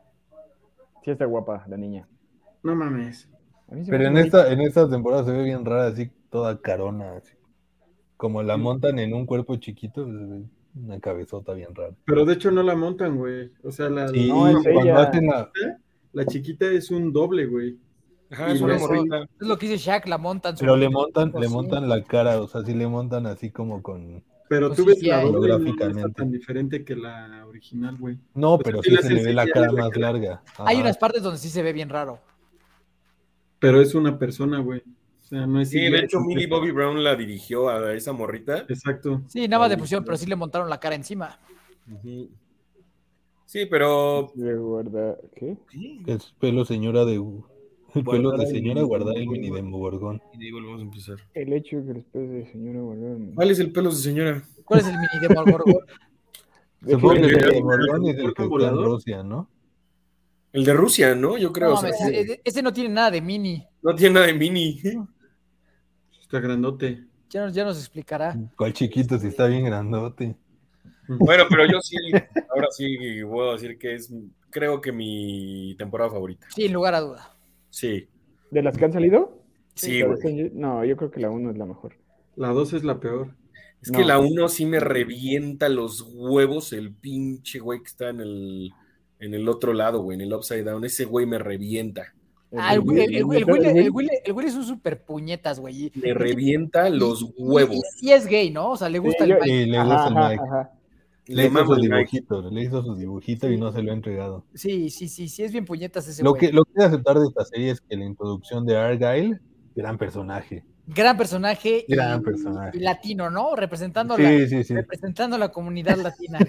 Sí está guapa la niña. No mames. A mí se pero me hace en esta temporada se ve bien rara, así toda carona, así. Como la montan en un cuerpo chiquito, se ve una cabezota bien rara. Pero de hecho no la montan, güey. O sea, Sí, No, es cuando ella. hacen la chiquita es un doble, güey. Ajá, Y es una eso- morrita. Es lo que dice Shaq, la montan. pero le Sí. montan la cara, o sea, sí le montan así como con... Pero Pues tú sí, ves sí la hay. doble y no está Holográficamente. tan diferente que la original, güey. No, O sea, pero sí sí le se hace le ve la CGI cara a la más cara. larga. Hay Ajá. unas partes donde sí se ve bien raro. Pero es una persona, güey. O sea, no es Sí, CGI de hecho, completa. Millie Bobby Brown la dirigió a esa morrita. Exacto. Sí, nada más de pusieron, pero sí le montaron la cara encima. Ujú. Sí, pero. de guardar. ¿Qué? Es pelo señora de... El pelo Guardar de el señora, guardar el mini mini Demogorgón. Y de ahí volvemos a empezar. El hecho que después de señora volver. ¿Cuál es el pelo de señora? ¿Cuál es el mini Demogorgon? Supongo que el Déjame ver. Demogorgón es el que está en ¿Volador? Rusia, ¿no? El de Rusia, ¿no? Yo creo. No, o sea, mames, ese no tiene nada de mini. no tiene nada de mini. Está grandote. Ya nos explicará. ¿Cuál chiquito? Si está bien grandote. Bueno, pero yo sí, ahora sí puedo decir que es, creo que mi temporada favorita. Sí, sin lugar a duda. Sí, ¿De las que han salido? sí, Pero güey. no, yo creo que la 1 es la mejor. La 2 es la peor. Es que No. la 1 sí me revienta los huevos el pinche güey que está en el otro lado, güey, en el Upside Down. Ese güey me revienta. El Will es un super puñetas, güey. Me revienta los huevos. Y es gay, ¿no? O sea, le gusta el Mike. Y le gusta el Mike. Le hizo mama sus el Mike. dibujitos y no se lo ha entregado. Sí, es bien puñetas ese Lo güey. que he de aceptar de esta serie es que la introducción de Argyle, gran personaje. Gran personaje Gran personaje. y latino, ¿no? Representando, Sí. representando a la comunidad latina.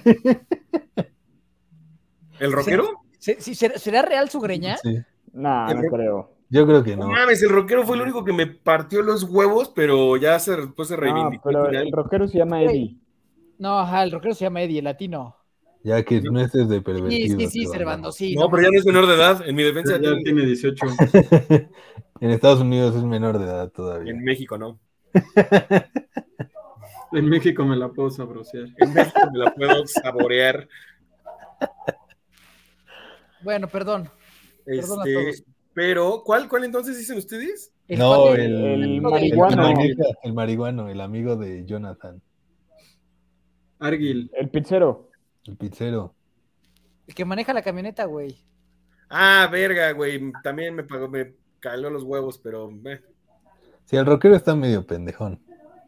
¿El rockero? ¿Será real su greña? Sí. Nah, no creo. Yo creo que No no. mames, el rockero fue el único que me partió los huevos, pero ya después se No, reivindicó. pero al final. el rockero se llama Eddie. No, ajá, el rockero se llama Eddie, el latino. Ya que no estés de pervertido. Sí, Servando, sí. No, pero ya no es menor de edad. En mi defensa Ya tiene 18. En Estados Unidos es menor de edad todavía. En México no. En México me la puedo sabrosear. En México me la puedo saborear. Bueno, perdón. Perdón a todos. Pero, ¿cuál entonces dicen ustedes? No, cuate- el de- marihuano. El marihuano, el amigo de Jonathan, Argil. El pizzero. el pizzero. El que maneja la camioneta, güey. Ah, verga, güey. También me caló los huevos, pero. Sí, el rockero está medio pendejón.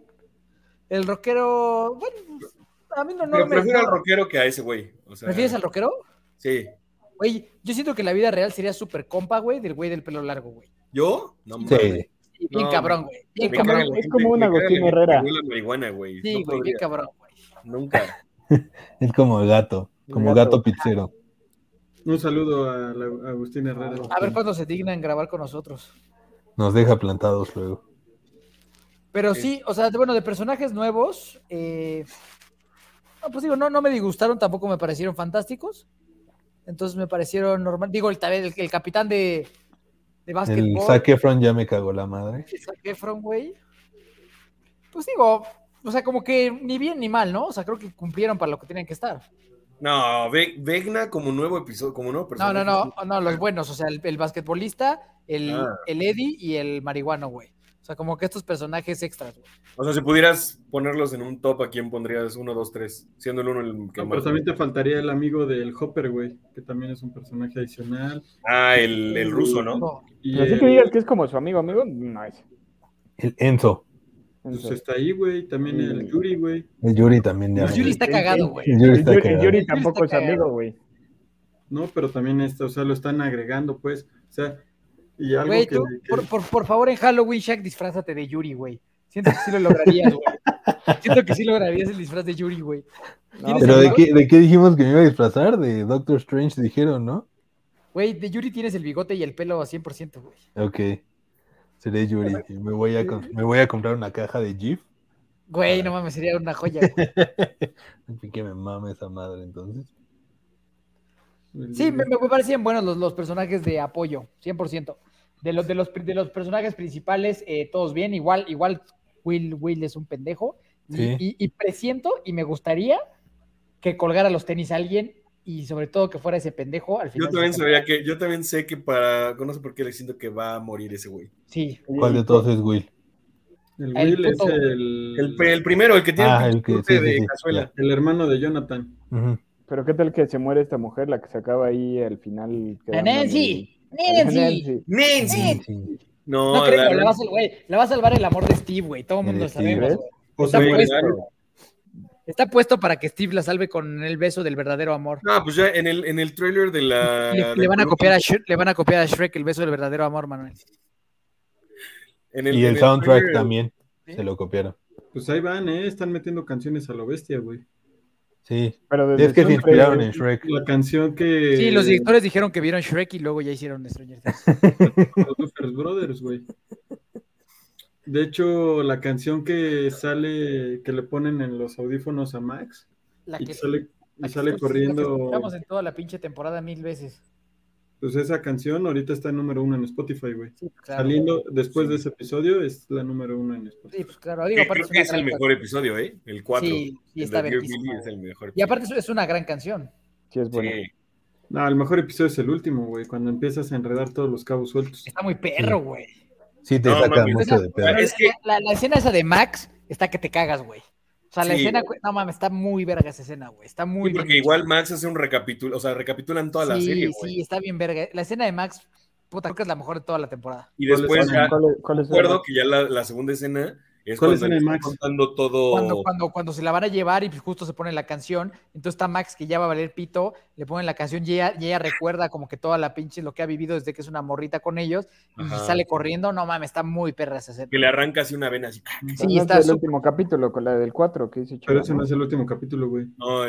El rockero, bueno, a mí no Pero me... prefiero al rockero que a ese güey. O sea, ¿Prefieres al rockero? Sí. Güey, yo siento que la vida real sería súper compa, güey del pelo largo, güey. ¿Yo? No, mames. Sí. Sí, bien No, cabrón, güey. Bien Me cabrón. caga la Es gente- como un me caga Agustín la gente Herrera. que huele a marihuana, güey. Sí, No güey, bien podría. cabrón, güey. Nunca. Es como el gato, como gato pizzero. Un saludo a Agustín Herrera. A ver cuándo se dignan grabar con nosotros. Nos deja plantados luego. Pero sí, o sea, bueno, de personajes nuevos, no, pues digo, no me disgustaron, tampoco me parecieron fantásticos. Entonces me parecieron normal. Digo, el capitán de El básquetbol. Zac Efron ya me cagó la madre. Zac Efron, güey. Pues digo, o sea, como que ni bien ni mal, ¿no? O sea, creo que cumplieron para lo que tenían que estar. No, Vecna como nuevo episodio, como nuevo personaje. No, los buenos, o sea, el basquetbolista, el Eddie y el marihuano, güey. O sea, como que estos personajes extras, güey. O sea, si pudieras ponerlos en un top, ¿a quién pondrías? 1, 2, 3. Siendo el uno el que No, más. pero también te faltaría el amigo del Hopper, güey, que también es un personaje adicional. Ah, el ruso, ¿no? No, Y Pero así que digas que es como su amigo, no es. El Enzo. pues está ahí, güey. También el Yuri, güey. El Yuri también ya. el Yuri está cagado, güey. El Yuri está El cagado. Yuri tampoco está es amigo, güey. No, pero también o sea, lo están agregando, pues. O sea, y algo Güey, que, tú, por favor, en Halloween, Shaq, disfrázate de Yuri, güey. Siento que sí lo lograrías, güey. Siento que sí lograrías el disfraz de Yuri, güey. No, Pero ¿Tienes ¿de qué dijimos que me iba a disfrazar? De Doctor Strange dijeron, ¿no? Güey, de Yuri tienes el bigote y el pelo a 100%, güey. Ok. Seré Yuri. Y me voy a comprar una caja de GIF. Güey, no mames, sería una joya, güey. Así que me mame esa madre, entonces. Sí, me parecían buenos los personajes de apoyo, 100%. De los personajes principales, todos bien. Igual Will es un pendejo. Sí. Y presiento y me gustaría que colgara los tenis a alguien y sobre todo que fuera ese pendejo al final. Yo también sé que no sé por qué le siento que va a morir ese güey. Sí. ¿Cuál de todos es Will? El El Will es puto- El primero, el que tiene el que corte sí, de sí, cazuela. el hermano de Jonathan. Ujú. Pero qué tal que se muere esta mujer, la que se acaba ahí al final. Nancy. Nancy. Sí. No creo, la va a salvar el amor de Steve, güey. Todo el mundo lo Sí, sabemos, ¿ves? güey. O Está sea, puesto. claro. Está puesto para que Steve la salve con el beso del verdadero amor. No, pues ya en el trailer de la. Le van a copiar a Shrek el beso del verdadero amor, Manuel. Y el soundtrack trailer- también ¿Sí? se lo copiaron. pues ahí van, están metiendo canciones a lo bestia, güey. Sí. Pero desde Es que se siempre- inspiraron en Shrek. La canción que... Sí, los directores dijeron que vieron Shrek y luego ya hicieron Stranger Things. Los Duffer Brothers, güey. De hecho, la canción que sale, que le ponen en los audífonos a Max, La y que, sale la que corriendo, escuchamos en toda la pinche temporada 1000 veces. pues esa canción ahorita está en número 1 en Spotify, güey. Sí, claro. Saliendo después de ese episodio es la número 1 en Spotify. Sí, pues claro. Digo, aparte Creo que es el mejor episodio, ¿eh? El 4. Sí, el está de Dear verguísima, Billy es güey. el mejor Y episodio. aparte es una gran canción. Sí, es bueno. Sí. No, el mejor episodio es el último, güey, cuando empiezas a enredar todos los cabos sueltos. Está muy perro, güey. Sí, te No, saca mames. mucho de pedo. Es que- La escena esa de Max está que te cagas, güey. O sea, la Sí. escena, no mames, está muy verga esa escena, güey. Está muy Sí, porque bien hecha. igual Max hace un recapitulo, o sea, recapitulan toda la serie, güey. Sí, está bien verga. La escena de Max, puta, creo que es la mejor de toda la temporada. Y después ya ¿Cuál es el- recuerdo que ya la segunda escena Es ¿Cuál cuando es le en está Max? contando todo. Cuando se la van a llevar y pues justo se pone la canción, entonces está Max que ya va a valer pito, le ponen la canción y ella recuerda como que toda la pinche lo que ha vivido desde que es una morrita con ellos y Ajá. sale corriendo, no mames, está muy perra esa Que escena. le arranca así una vena así. Sí, No es está el súper. último capítulo, con la del 4 que dice Pero Chava, ese no ¿no? es el último capítulo, güey. No,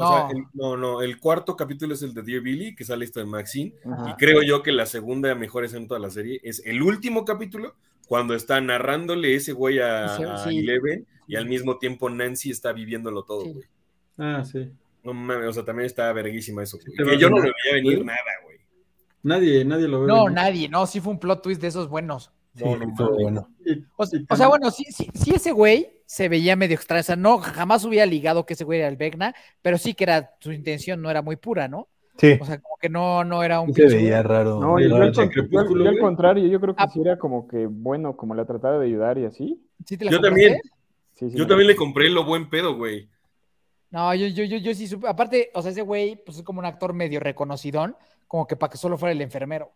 No. el cuarto capítulo es el de Dear Billy, que sale esto de Maxine, Ajá. y creo yo que la segunda mejor escena en toda la serie es el último capítulo, cuando está narrándole ese güey a Sí. Eleven, y al mismo tiempo Nancy está viviéndolo todo, Sí. güey. Ah, sí. No mames, o sea, también está verguísima eso, Sí güey. te Que vas yo de no nada, lo veía venir güey. nada, güey. Nadie lo ve No, venir. nadie, no, sí fue un plot twist de esos buenos. Sí, No, no estuvo mames. bueno. O sea, bueno, sí ese güey se veía medio extraño, o sea, no, jamás hubiera ligado que ese güey era el Vecna, pero sí que era, su intención no era muy pura, ¿no? Sí, O sea, como que no era un sí se pinche veía güey. raro. No, ¿Y el yo al, pinche con- yo al- Crepúsculo, yo al güey? contrario, yo creo que Ah. sí era como que bueno, como la trataba de ayudar y así. ¿Sí te la Yo compraste? también, Sí, sí, yo me también la- le compré lo buen pedo, güey. No, yo sí supe, aparte, o sea, ese güey, pues es como un actor medio reconocidón, como que para que solo fuera el enfermero.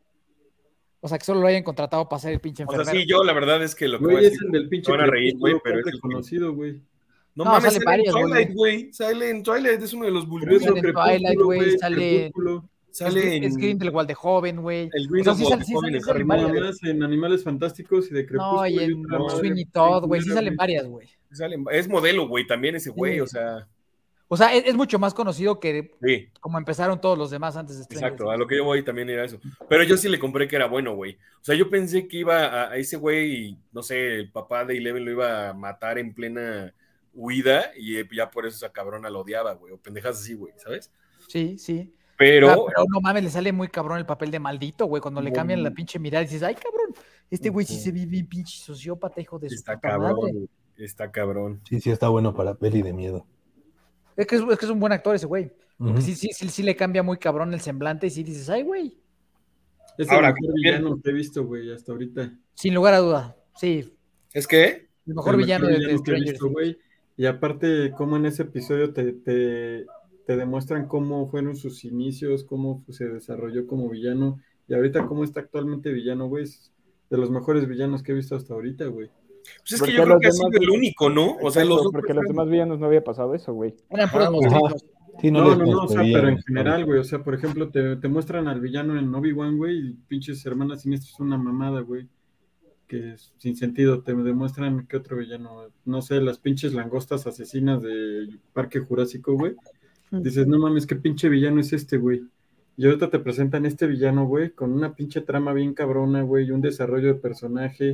O sea, que solo lo hayan contratado para ser el pinche O sea, enfermero. sí, yo la verdad es que lo que voy a Güey, es decir, el del se pinche van a reír, güey, Crepúsculo, pero tan es el que... reconocido, güey. No No, mames, salen sale en varias, güey. Twilight, güey. Sale en Twilight, es uno de los Por bulbos. eso, Sale en Twilight, Crepúsculo, güey, güey, sale, Crepúsculo. Sale es en Grindelwald de joven, güey. el O Green sea, of sí, Wall sale, de sí, joven en salen Harry Nada varias. Potter. más en Animales Fantásticos y de No, Crepúsculo y y en otra madre Sweeney bien Todd, güey, sí culera, salen güey. varias, güey. Es modelo, güey, también ese güey, Sí. o sea, O sea, es mucho más conocido que sí, como empezaron todos los demás antes de Stranger exacto, a Things. lo que yo voy también era eso. Pero yo sí le compré que era bueno, güey. O sea, yo pensé que iba a ese güey, no sé, el papá de Eleven lo iba a matar en plena huida y ya por eso esa cabrona lo odiaba, güey, o pendejas así, güey, ¿sabes? Sí, sí. Pero, Pero no mames, le sale muy cabrón el papel de maldito, güey. Cuando le cambian la pinche mirada y dices, ay, cabrón, este güey sí se ve bien pinche sociópata, hijo de su está puta cabrón, madre. güey, está cabrón. Sí, sí está bueno para peli de miedo. Es que es un buen actor ese güey. Porque Ujú. sí le cambia muy cabrón el semblante y sí dices, ay, güey. Es el Ahora, mejor también- villano que he visto, güey, hasta ahorita. Sin lugar a duda. Sí, ¿Es que? el mejor El villano mejor de villano que he Stranger visto, Things. güey. Y aparte, cómo en ese episodio te demuestran cómo fueron sus inicios, cómo se desarrolló como villano. Y ahorita cómo está actualmente villano, güey. Es de los mejores villanos que he visto hasta ahorita, güey. Pues es que Porque yo creo los que ha sido demás- el único, ¿no? O sea, los Exacto, dos porque los demás villanos no había pasado eso, güey. Eran puros Ajá, monstruitos. Sí, No, les o sea, construían pero en historia. general, güey. O sea, por ejemplo, te muestran al villano en Obi-Wan, güey, y pinches hermanas siniestras es una mamada, güey. Que es sin sentido. Te demuestran que otro villano, no sé, las pinches langostas asesinas del Parque Jurásico, güey. Dices, no mames, qué pinche villano es este, güey. Y ahorita te presentan este villano, güey, con una pinche trama bien cabrona, güey, y un desarrollo de personaje,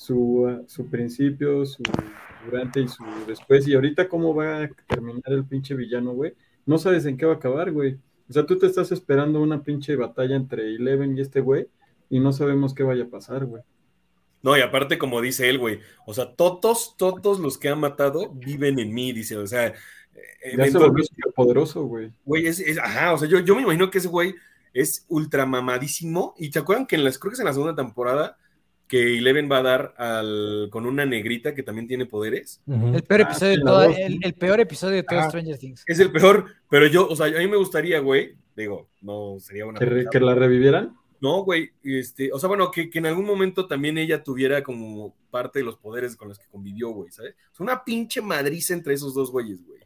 su principio, su durante y su después. Y ahorita cómo va a terminar el pinche villano, güey. No sabes en qué va a acabar, güey. O sea, tú te estás esperando una pinche batalla entre Eleven y este güey, y no sabemos qué vaya a pasar, güey. No, y aparte, como dice él, güey, o sea, todos los que han matado viven en mí, dice, o sea, Ya se volvió súper poderoso, güey. güey, ajá, o sea, yo me imagino que ese güey es ultra mamadísimo, y ¿te acuerdan que creo que es en la segunda temporada, que Eleven va a dar con una negrita que también tiene poderes? Ujú. El peor episodio sí, de la toda, dos, ¿no? el peor episodio de todo Ajá. Stranger Things. Es el peor, pero yo, o sea, a mí me gustaría, güey, digo, no sería una... Que la revivieran. No, güey, o sea, bueno, que en algún momento también ella tuviera como parte de los poderes con los que convivió, güey, ¿sabes? Es una pinche madriza entre esos dos güeyes, güey.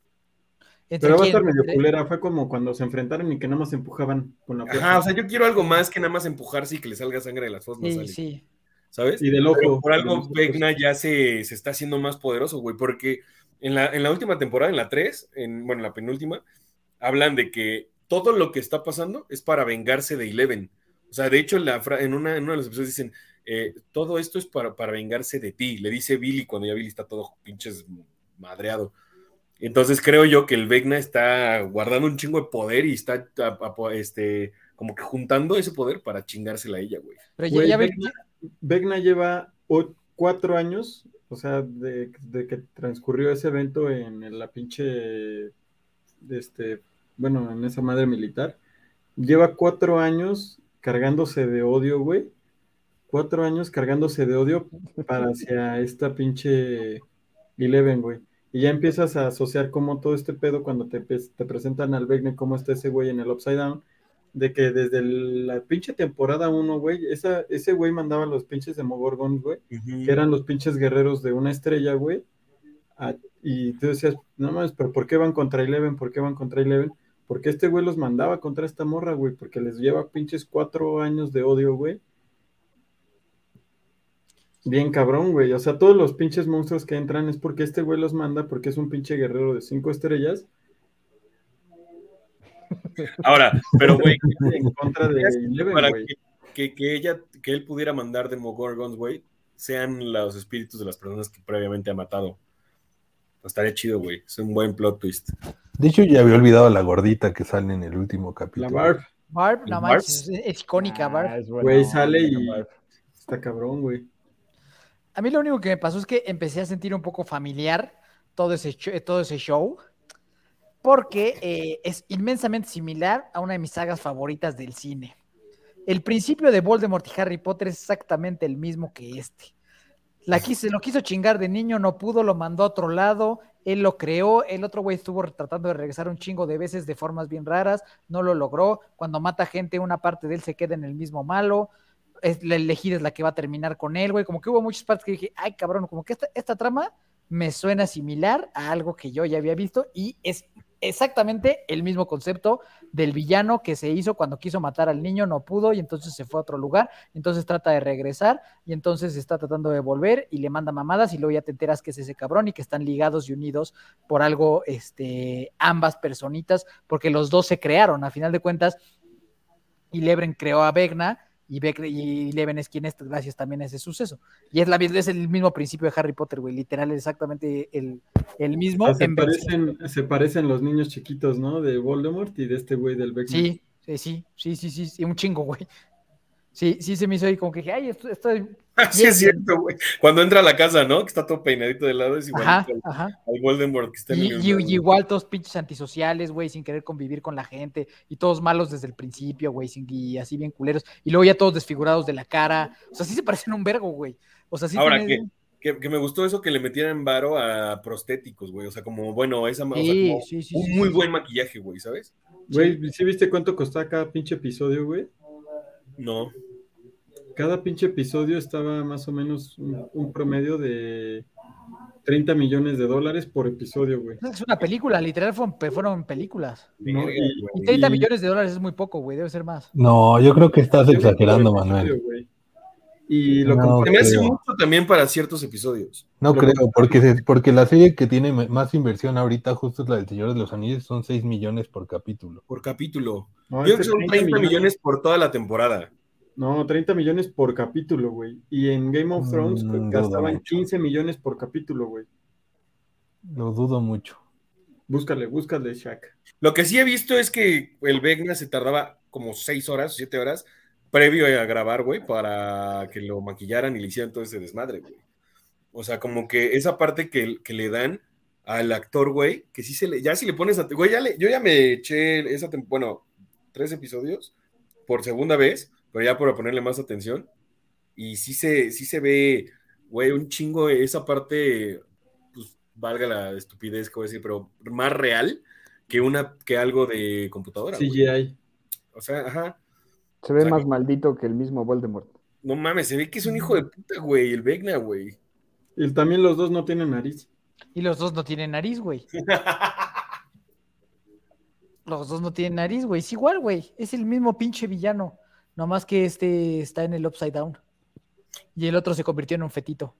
¿Entre Pero va a quién? estar medio ¿Entre- culera. Fue como cuando se enfrentaron y que nada más se empujaban con la fuerza. Ajá, o sea, yo quiero algo más que nada más empujarse y que le salga sangre de las fosas Sí, nasales, sí. ¿sabes? Y del Pero ojo. por de algo los ojos. Vecna ya se está haciendo más poderoso, güey, porque en la última temporada, en la 3, bueno, en la penúltima, hablan de que todo lo que está pasando es para vengarse de Eleven. O sea, de hecho, en uno de los episodios dicen, todo esto es para vengarse de ti, le dice Billy cuando ya Billy está todo pinches madreado. Entonces creo yo que el Vecna está guardando un chingo de poder y está como que juntando ese poder para chingársela a ella, güey. Pero Güey, ya ves, Vecna lleva 4 años, o sea, de que transcurrió ese evento en la pinche, bueno, en esa madre militar. Lleva 4 años cargándose de odio, güey. 4 años cargándose de odio para hacia esta pinche Eleven, güey. Y ya empiezas a asociar como todo este pedo cuando te presentan al Vecna, cómo está ese güey en el Upside Down. de que desde la pinche temporada 1, güey, ese güey mandaba los pinches Demogorgons, güey, que eran los pinches guerreros de una estrella, güey, y tú decías, no mames, pero ¿por qué van contra Eleven? ¿Por qué van contra Eleven? Porque este güey los mandaba contra esta morra, güey, porque les lleva pinches 4 años de odio, güey. Bien cabrón, güey, o sea, todos los pinches monstruos que entran es porque este güey los manda, porque es un pinche guerrero de 5 estrellas. Ahora, pero güey, En contra de Eleven, para güey. que él pudiera mandar Demogorgons, güey, sean los espíritus de las personas que previamente ha matado. Pues estaría chido, güey. Es un buen plot twist. De hecho, ya había olvidado a la gordita que sale en el último capítulo. La Barb. Barb, no ¿El manches, es icónica, Barb. Es bueno, Güey, sale y Barb. está cabrón, güey. A mí lo único que me pasó es que empecé a sentir un poco familiar todo ese show, porque es inmensamente similar a una de mis sagas favoritas del cine. El principio de Voldemort y Harry Potter es exactamente el mismo que este. Lo quiso chingar de niño, no pudo, lo mandó a otro lado, él lo creó, el otro güey estuvo tratando de regresar un chingo de veces de formas bien raras, no lo logró, cuando mata gente una parte de él se queda en el mismo malo, la elegida es la que va a terminar con él, güey, como que hubo muchas partes que dije, ay cabrón, como que esta trama me suena similar a algo que yo ya había visto y es exactamente el mismo concepto del villano que se hizo cuando quiso matar al niño, no pudo y entonces se fue a otro lugar, entonces trata de regresar y entonces está tratando de volver y le manda mamadas y luego ya te enteras que es ese cabrón y que están ligados y unidos por algo, ambas personitas, porque los dos se crearon, a final de cuentas, y Eleven creó a Vecna y Eleven es quien es gracias también a ese suceso. Y es el mismo principio de Harry Potter, güey, literal, exactamente el mismo. O sea, se parecen los niños chiquitos, ¿no? De Voldemort y de este güey del Vecna. Sí, un chingo, güey. Sí, se me hizo ahí como que dije, ay, esto Sí, es cierto, güey. Cuando entra a la casa, ¿no? Que está todo peinadito de lado, es igual al Voldemort que está en el y igual todos pinches antisociales, güey, sin querer convivir con la gente, y todos malos desde el principio, güey, y así bien culeros, y luego ya todos desfigurados de la cara. O sea, sí se parecen un vergo, güey. O sea, sí. Ahora, que me gustó eso que le metieran varo a prostéticos, güey. O sea, como, bueno, un muy buen maquillaje, güey, ¿sabes? Güey, ¿sí viste cuánto costaba cada pinche episodio, güey? No. Cada pinche episodio estaba más o menos un promedio de $30 millones por episodio, güey. Es una película, literal fueron películas. ¿No? Y 30 millones de dólares es muy poco, güey, debe ser más. No, yo creo que estás exagerando, Manuel. Y lo se me hace mucho también para ciertos episodios. No creo, porque la serie que tiene más inversión ahorita, justo es la del Señor de los Anillos, son 6 millones por capítulo. Por capítulo. No, Yo creo que son 30 millones por toda la temporada. No, 30 millones por capítulo, güey. Y en Game of Thrones gastaban 15 millones por capítulo, güey. Lo dudo mucho. Búscale, Shaq. Lo que sí he visto es que el Vecna se tardaba como 6 horas, 7 horas, previo a grabar, güey, para que lo maquillaran y le hicieran todo ese desmadre, güey. O sea, como que esa parte que le dan al actor, güey, que sí ya si le pones güey, yo ya me eché 3 episodios por segunda vez, pero ya por ponerle más atención, y sí se ve, güey, un chingo esa parte, pues, valga la estupidez que voy a decir, pero más real que algo de computadora. CGI. Güey. O sea, ajá. Se ve más maldito que el mismo Voldemort. No mames, se ve que es un hijo de puta, güey, el Vecna, güey. Y también los dos no tienen nariz. Y los dos no tienen nariz, güey. Los dos no tienen nariz, güey. Es igual, güey. Es el mismo pinche villano. Nomás que está en el Upside Down. Y el otro se convirtió en un fetito.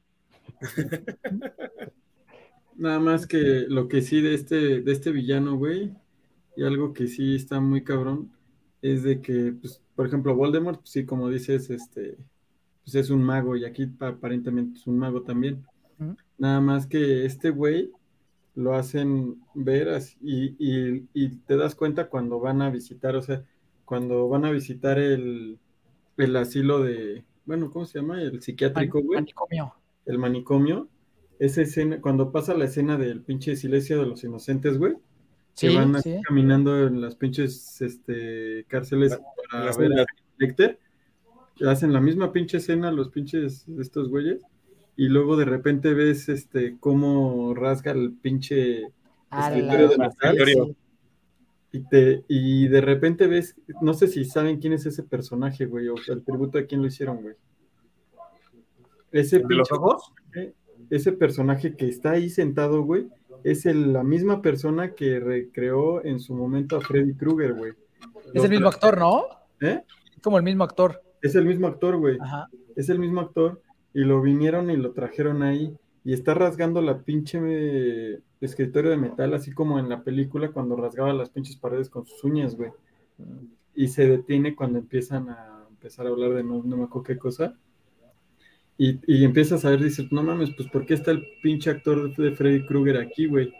Nada más que lo que sí de este villano, güey, y algo que sí está muy cabrón, es de que, pues, por ejemplo, Voldemort, pues, sí, como dices, pues es un mago, y aquí aparentemente es un mago también. Nada más que este güey lo hacen ver así, y te das cuenta cuando van a visitar, o sea, cuando van a visitar el asilo de, bueno, ¿cómo se llama? El psiquiátrico, güey. Manicomio. El manicomio. Esa escena, cuando pasa la escena del pinche silencio de los inocentes, güey. Sí, que van sí. caminando en las pinches cárceles para ver a Lecter. Hacen la misma pinche escena los pinches estos güeyes. Y luego de repente ves cómo rasga el pinche escritorio de metal. Sí. Y de repente ves, no sé si saben quién es ese personaje, güey, o el tributo de quién lo hicieron, güey. Ese ¿El de los pinche ojos? ese personaje que está ahí sentado, güey, es la misma persona que recreó en su momento a Freddy Krueger, güey. Es el mismo actor, ¿no? ¿Eh? Es como el mismo actor. Es el mismo actor, güey. Ajá. Es el mismo actor. Y lo vinieron y lo trajeron ahí. Y está rasgando la pinche escritorio de metal, así como en la película cuando rasgaba las pinches paredes con sus uñas, güey. Y se detiene cuando empiezan a hablar de no me acuerdo qué cosa. Y empiezas a ver, dices, no mames, pues ¿por qué está el pinche actor de Freddy Krueger aquí, güey?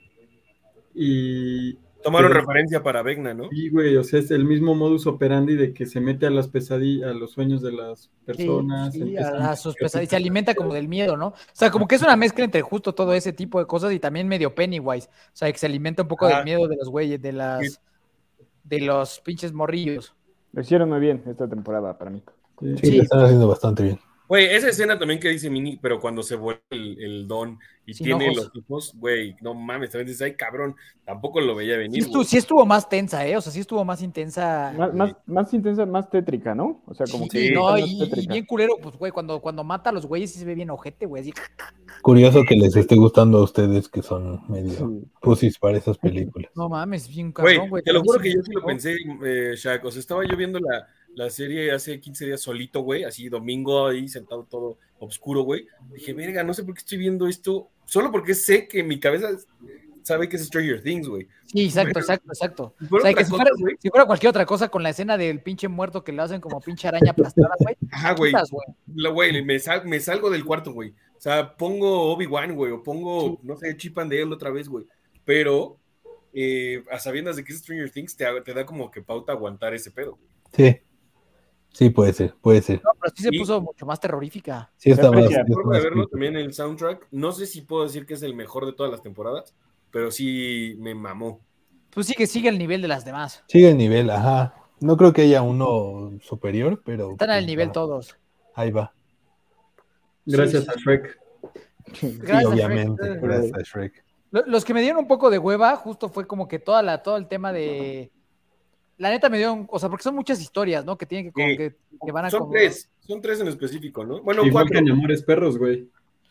Y Tomaron referencia para Vecna, ¿no? sí, güey, o sea, es el mismo modus operandi de que se mete a las pesadillas, a los sueños de las personas. Sí, a sus pesadillas. Se alimenta como del miedo, ¿no? O sea, como que es una mezcla entre justo todo ese tipo de cosas y también medio Pennywise. O sea, que se alimenta un poco del miedo de los güeyes, de los pinches morrillos. Lo hicieron muy bien esta temporada para mí. Sí, lo están haciendo bastante bien. Güey, esa escena también que dice Mini, pero cuando se vuelve el don y Sin tiene ojos. los ojos, güey, no mames, también dices, ay, cabrón, tampoco lo veía venir. Sí estuvo más tensa, ¿eh? O sea, sí estuvo más intensa. Más intensa, más tétrica, ¿no? O sea, como Sí, que no, más y tétrica. bien culero, pues, güey, cuando mata a los güeyes sí se ve bien ojete, güey. Así. Curioso que les esté gustando a ustedes que son medio Sí. pussies para esas películas. No mames, bien cabrón, güey. Te lo A mí juro sí que me yo sí lo gustó. pensé, Shaq. O sea, estaba yo viendo la serie hace 15 días solito, güey, así domingo ahí sentado todo oscuro, güey. Dije, verga, no sé por qué estoy viendo esto, solo porque sé que mi cabeza sabe que es Stranger Things, güey. Sí, exacto. Si O fuera sea, otra que cosa, güey. si fuera cualquier otra cosa con la escena del pinche muerto que le hacen como pinche araña aplastada, güey. Ajá, güey. quitas, güey. Güey, me salgo del cuarto, güey. O sea, pongo Obi-Wan, güey, o pongo, Sí. no sé, Chip and Dale otra vez, güey. Pero, a sabiendas de que es Stranger Things, te da como que pauta aguantar ese pedo. Sí, puede ser. No, pero sí se Y- puso mucho más terrorífica. Sí, está más. aprecia. La es forma de más verlo creepy. también el soundtrack, no sé si puedo decir que es el mejor de todas las temporadas, pero sí me mamó. Pues sí que sigue el nivel de las demás. Sigue el nivel, ajá. No creo que haya uno superior, pero Están al nivel va. todos. Ahí va. Gracias Sí. a Shrek. Sí, Gracias, obviamente. Shrek. Gracias a Shrek. Los que me dieron un poco de hueva, justo fue como que todo el tema de. La neta me dieron, o sea, porque son muchas historias, ¿no? Que tienen que, como Sí. que van a Son como. son tres en específico, ¿no? Bueno, Igual cuatro. que en Amores Perros, güey.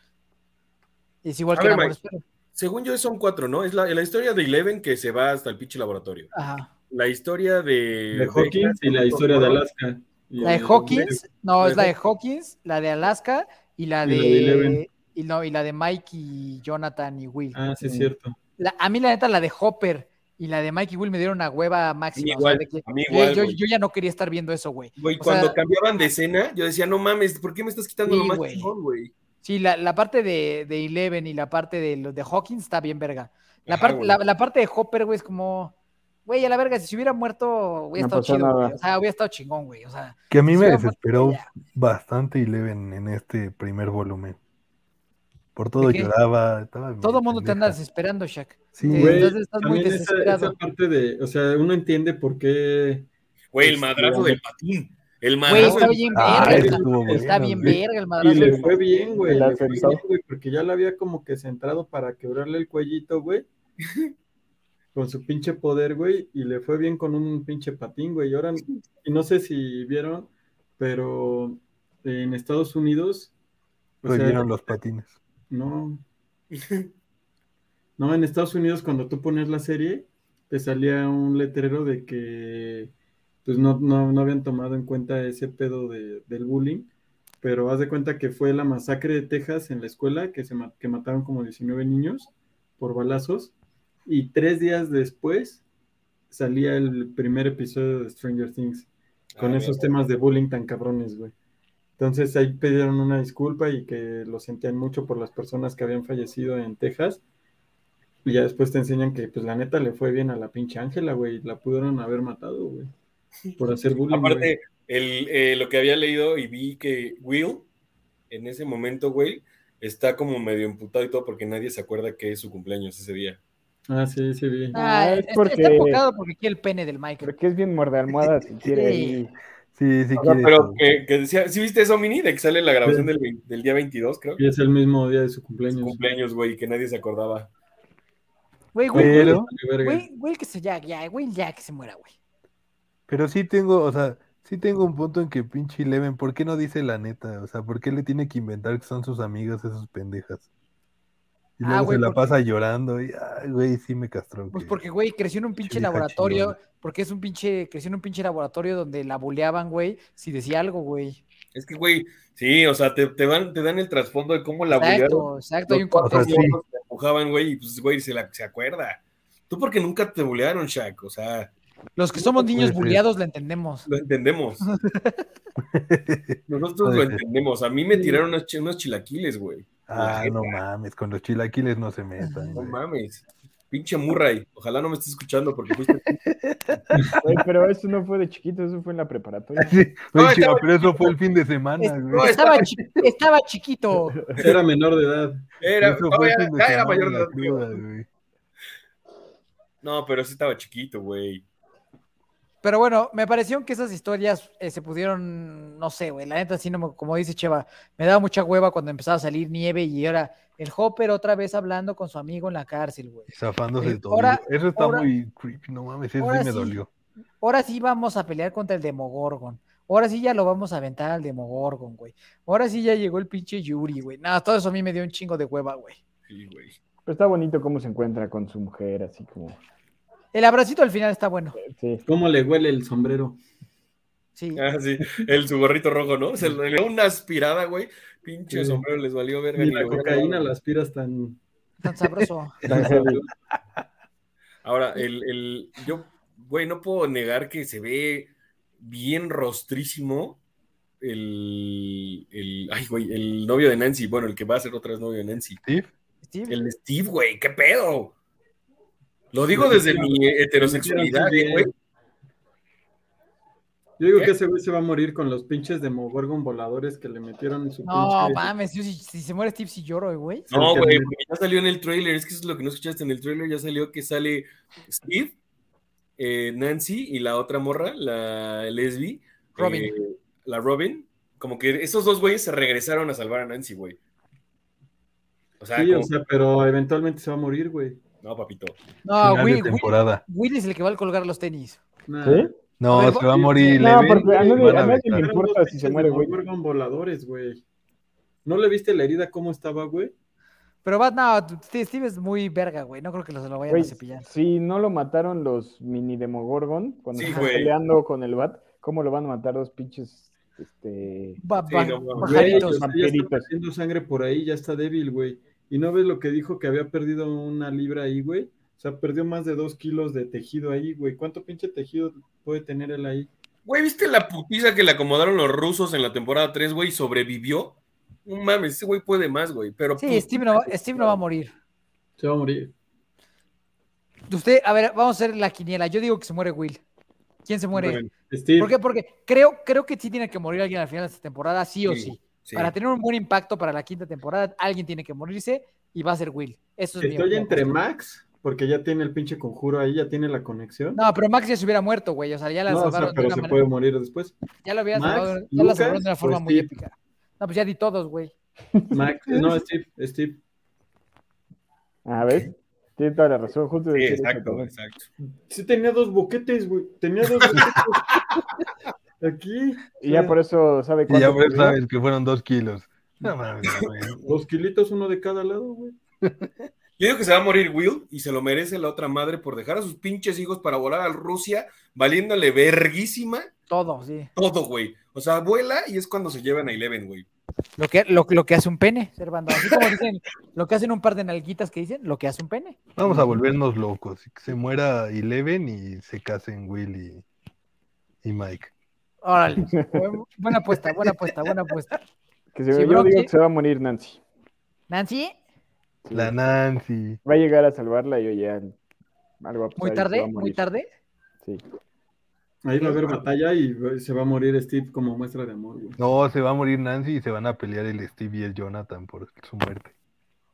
Es igual A que ver, en Amores Mike. Perros. Según yo son cuatro, ¿no? Es la historia de Eleven que se va hasta el pinche laboratorio. Ajá. La historia de Hawkins y la historia de Alaska. La de Hawkins, no, es la de Hawkins, la de Alaska y la Y la de Eleven. de. Y la de Mike y Jonathan y Will. Ah, sí, es cierto. A mí, la neta, la de Hopper y la de Mike y Will me dieron una hueva máxima. igual, o sea, de que a mí igual, yo güey. ya no quería estar viendo eso, güey. Güey, O cuando sea, cambiaban de escena, yo decía, no mames, ¿por qué me estás quitando Sí, lo más güey. chingón, güey? Sí, la parte de Eleven y la parte de Hawkins está bien verga. Ajá, güey. La parte de Hopper, güey, es como, güey, a la verga, si se hubiera muerto, hubiera No estado pasó chido, nada. güey. O sea, hubiera estado chingón, güey. O sea, Que a mí si se me hubiera muerto, desesperó ya. bastante Eleven en este primer volumen. Por todo ¿De qué? lloraba. Estaba Todo medio el mundo te anda pendeja. desesperando, Shaq. Sí, Güey, Estás muy también desesperado. esa parte de, o sea, uno entiende por qué. Güey, el madrazo del patín. El Güey, madrazo está del bien Ah, verga. ese el estuvo madrazo. Está bueno, bien güey. verga el Y madrazo. le fue bien, güey. La Le fue sentó. bien, güey, porque ya lo había como que centrado para quebrarle el cuellito, güey. Con su pinche poder, güey. Y le fue bien con un pinche patín, güey. Y ahora, y no sé si vieron, pero en Estados Unidos, o sea, Prohibieron los patines. no. No, en Estados Unidos cuando tú pones la serie, te salía un letrero de que pues no habían tomado en cuenta ese pedo del bullying, pero haz de cuenta que fue la masacre de Texas en la escuela, que mataron como 19 niños por balazos, y 3 días después salía el primer episodio de Stranger Things, con esos temas de bullying tan cabrones, güey. Entonces ahí pidieron una disculpa y que lo sentían mucho por las personas que habían fallecido en Texas. Y ya después te enseñan que, pues, la neta le fue bien a la pinche Ángela, güey. La pudieron haber matado, güey. Por hacer bullying, güey. Aparte, lo que había leído y vi que Will, en ese momento, güey, está como medio emputado y todo porque nadie se acuerda que es su cumpleaños ese día. Ah, sí, sí, vi. Es porque- Está enfocado porque quiere el pene del Mike. Porque es bien muerde almohadas si quiere ahí. Sí, sí O sea, quiere. pero que decía, ¿sí viste eso, Mini? De que sale la grabación del día 22, creo. Y es el mismo día de su Su cumpleaños. cumpleaños, güey, que nadie se acordaba. Güey, Pero, güey, que se ya, güey, ya que se muera, güey. pero sí tengo, o sea, sí tengo un punto en que pinche Eleven, ¿por qué no dice la neta? O sea, ¿por qué le tiene que inventar que son sus amigas esas pendejas? Y luego Güey, se la porque, pasa llorando y, ay, güey, sí me castró. pues Que porque, güey, creció en un pinche vieja laboratorio, chillona. porque creció en un pinche laboratorio donde la buleaban, güey, si decía algo, güey. Es que, güey, sí, o sea, te dan el trasfondo de cómo la bulearon. Exacto, hay un Los cuatro contexto. sí. gordos se empujaban, güey, y pues, güey, se acuerda. Tú porque nunca te bulearon, Shaq, o sea, Los que somos niños ser. buleados lo entendemos. lo entendemos. Nosotros lo Puede ser. entendemos. A mí me tiraron unos chilaquiles, güey. Ah, no mames, con los chilaquiles no se metan, No güey. mames. Pinche Murray. Ojalá no me estés escuchando porque fuiste. Güey, pero eso no fue de chiquito, eso fue en la preparatoria. Sí, No, güey, estaba pero eso fue el fin de semana, güey. Estaba chiquito. Era menor de edad. Eso fue el fin de ya era semana mayor en de la edad, cruda, güey. güey. No, pero sí estaba chiquito, güey. Pero bueno, me pareció que esas historias se pudieron, no sé, güey, la neta, así no, como dice Cheva, me daba mucha hueva cuando empezaba a salir nieve y ahora el Hopper otra vez hablando con su amigo en la cárcel, güey. Zafándose el ahora- tobillo. Eso está ahora- muy creepy, no mames, eso ahora sí me sí. dolió. Ahora sí vamos a pelear contra el Demogorgon. Ahora sí ya lo vamos a aventar al Demogorgon, güey. Ahora sí ya llegó el pinche Yuri, güey. Nada, todo eso a mí me dio un chingo de hueva, güey. Sí, güey. Pero está bonito cómo se encuentra con su mujer, así como. El abracito al final está bueno. Sí. ¿Cómo le huele el sombrero? Sí. Ah, sí. Su gorrito rojo, ¿no? Se le dio una aspirada, güey. Pinche sombrero les valió verga. Ni la cocaína la aspiras tan... Tan sabroso. Tan heavy. Ahora, yo, güey, no puedo negar que se ve bien rostrísimo ay, güey, el novio de Nancy, bueno, el que va a ser otra vez novio de Nancy. ¿Steve? Steve. El Steve, güey, ¿qué pedo? Lo digo desde mi heterosexualidad, güey. Yo digo ¿Qué? que ese güey se va a morir con los pinches Demogorgon voladores que le metieron en su No, pinche... mames, yo si se muere Steve sí lloro, güey. No, güey, porque ya salió en el trailer, es que eso es lo que no escuchaste en el trailer, ya salió que sale Steve, Nancy y la otra morra, la lesbi, Robin. la Robin, como que esos dos güeyes se regresaron a salvar a Nancy, güey. O sea, Sí, o sea, pero eventualmente se va a morir, güey. no, papito. No, Final de temporada. Will es el que va a colgar los tenis. Nah. ¿Sí? No, A ver, se va a morir No, Eleven porque a y nadie- van a nadie aventar. le Eran importa dos si se pinches muere, güey. Demogorgon voladores, güey. ¿No le viste la herida cómo estaba, güey? Pero Steve es muy verga, güey. No creo que se lo vayan Güey, a cepillar. si no lo mataron los mini Demogorgon cuando Sí, están güey. peleando con el Bat, ¿cómo lo van a matar los pinches Sí, no mames. Güey, o Pajaritos. sea, ya está vampiritos. perdiendo sangre por ahí, ya está débil, güey. ¿Y no ves lo que dijo que había perdido una libra ahí, güey? O sea, perdió más de 2 kilos de tejido ahí, güey. ¿Cuánto pinche tejido puede tener él ahí? Güey, ¿viste la putiza que le acomodaron los rusos en la temporada 3, güey? ¿Sobrevivió? No mames, ese güey puede más, güey. Pero Sí, Steve no va a morir. Se va a morir. A ver, vamos a hacer la quiniela. Yo digo que se muere Will. ¿Quién se muere? Bueno, Steve, ¿Por qué? Porque creo que sí tiene que morir alguien al final de esta temporada, sí o sí. sí. Para tener un buen impacto para la quinta temporada, alguien tiene que morirse y va a ser Will. Eso es estoy mi entre apuesta. Max, porque ya tiene el pinche conjuro ahí, ya tiene la conexión. No, pero Max ya se hubiera muerto, güey. O sea, ya la No, o salvaron sea, pero de se una puede manera. morir después. Ya lo había Max, salvado, ya la Lucas salvaron de una forma o muy Steve. épica. No, pues ya di todos, güey. Max, no, Steve. A ver, tiene toda la razón, justo Sí, decir eso exacto, también. exacto. Sí tenía 2 boquetes, güey. Tenía 2 boquetes. Aquí. Y ya por eso sabe Y cuánto. ya por eso perdió. sabes que fueron 2 kilos. No mames, güey. 2 kilitos, uno de cada lado, güey. Yo digo que se va a morir Will y se lo merece la otra madre por dejar a sus pinches hijos para volar a Rusia, valiéndole verguísima Todo, sí. todo, güey. O sea, vuela y es cuando se llevan a Eleven, güey. Lo que hace un pene, Servando. Así como dicen, lo que hacen un par de nalguitas que dicen, lo que hace un pene. Vamos a volvernos locos. Que se muera Eleven y se casen Will y Mike. Órale. Buena apuesta. Que Sí, yo bro, digo ¿qué? que se va a morir Nancy. Nancy, Sí. La Nancy. Va a llegar a salvarla y oye, algo va a pasar muy y se va a tarde, muy morir. tarde. Sí. Ahí va a haber batalla y se va a morir Steve como muestra de amor, güey. No, se va a morir Nancy y se van a pelear el Steve y el Jonathan por su muerte.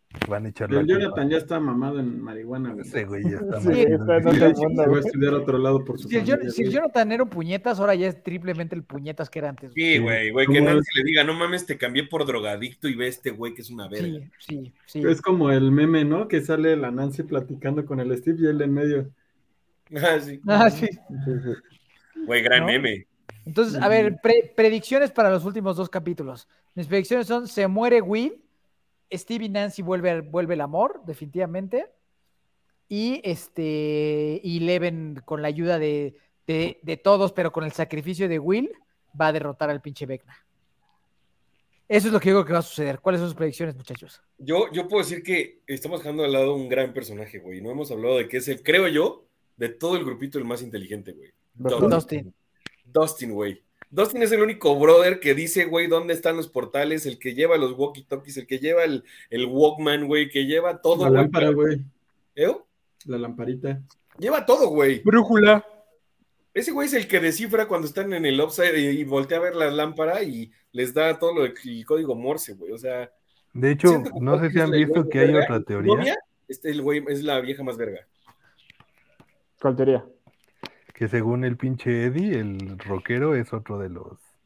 Van a echar El la culpa. Jonathan ya está mamado en marihuana, güey. Ese güey ya está Sí, metido. está en Y otro dice que mundo, se va a güey. estudiar a otro lado por su Si el, familia, si el güey. Jonathan era un puñetas, ahora ya es triplemente el puñetas que era antes. güey. Sí, güey, que Como Nancy le diga, no mames, te cambié por drogadicto y ve este güey que es una verga. Sí. Es como el meme, ¿no? Que sale la Nancy platicando con el Steve y él en medio. Ah, sí. Ah, sí. Güey, gran ¿No? meme. Entonces, a ver, predicciones para los últimos 2 capítulos. Mis predicciones son: se muere Will, Steve y Nancy vuelve el amor, definitivamente. Y Eleven, con la ayuda de todos, pero con el sacrificio de Will, va a derrotar al pinche Vecna. Eso es lo que digo que va a suceder. ¿Cuáles son sus predicciones, muchachos? Yo puedo decir que estamos dejando de lado un gran personaje, güey. No hemos hablado de que es el, creo yo, de todo el grupito el más inteligente, güey. Dustin, güey. Dustin es el único brother que dice, güey, dónde están los portales, el que lleva los walkie-talkies, el que lleva el Walkman, güey, que lleva todo, La güey. lámpara, güey. ¿Eh? La lamparita. Lleva todo, güey. Brújula. Ese güey es el que descifra cuando están en el upside y voltea a ver la lámpara y les da todo el código Morse, güey. O sea, De hecho, siento que no sé si han visto que hay otra teoría. novia, el güey es la vieja más verga. ¿Cuál teoría? Que según el pinche Eddie, el rockero es otro de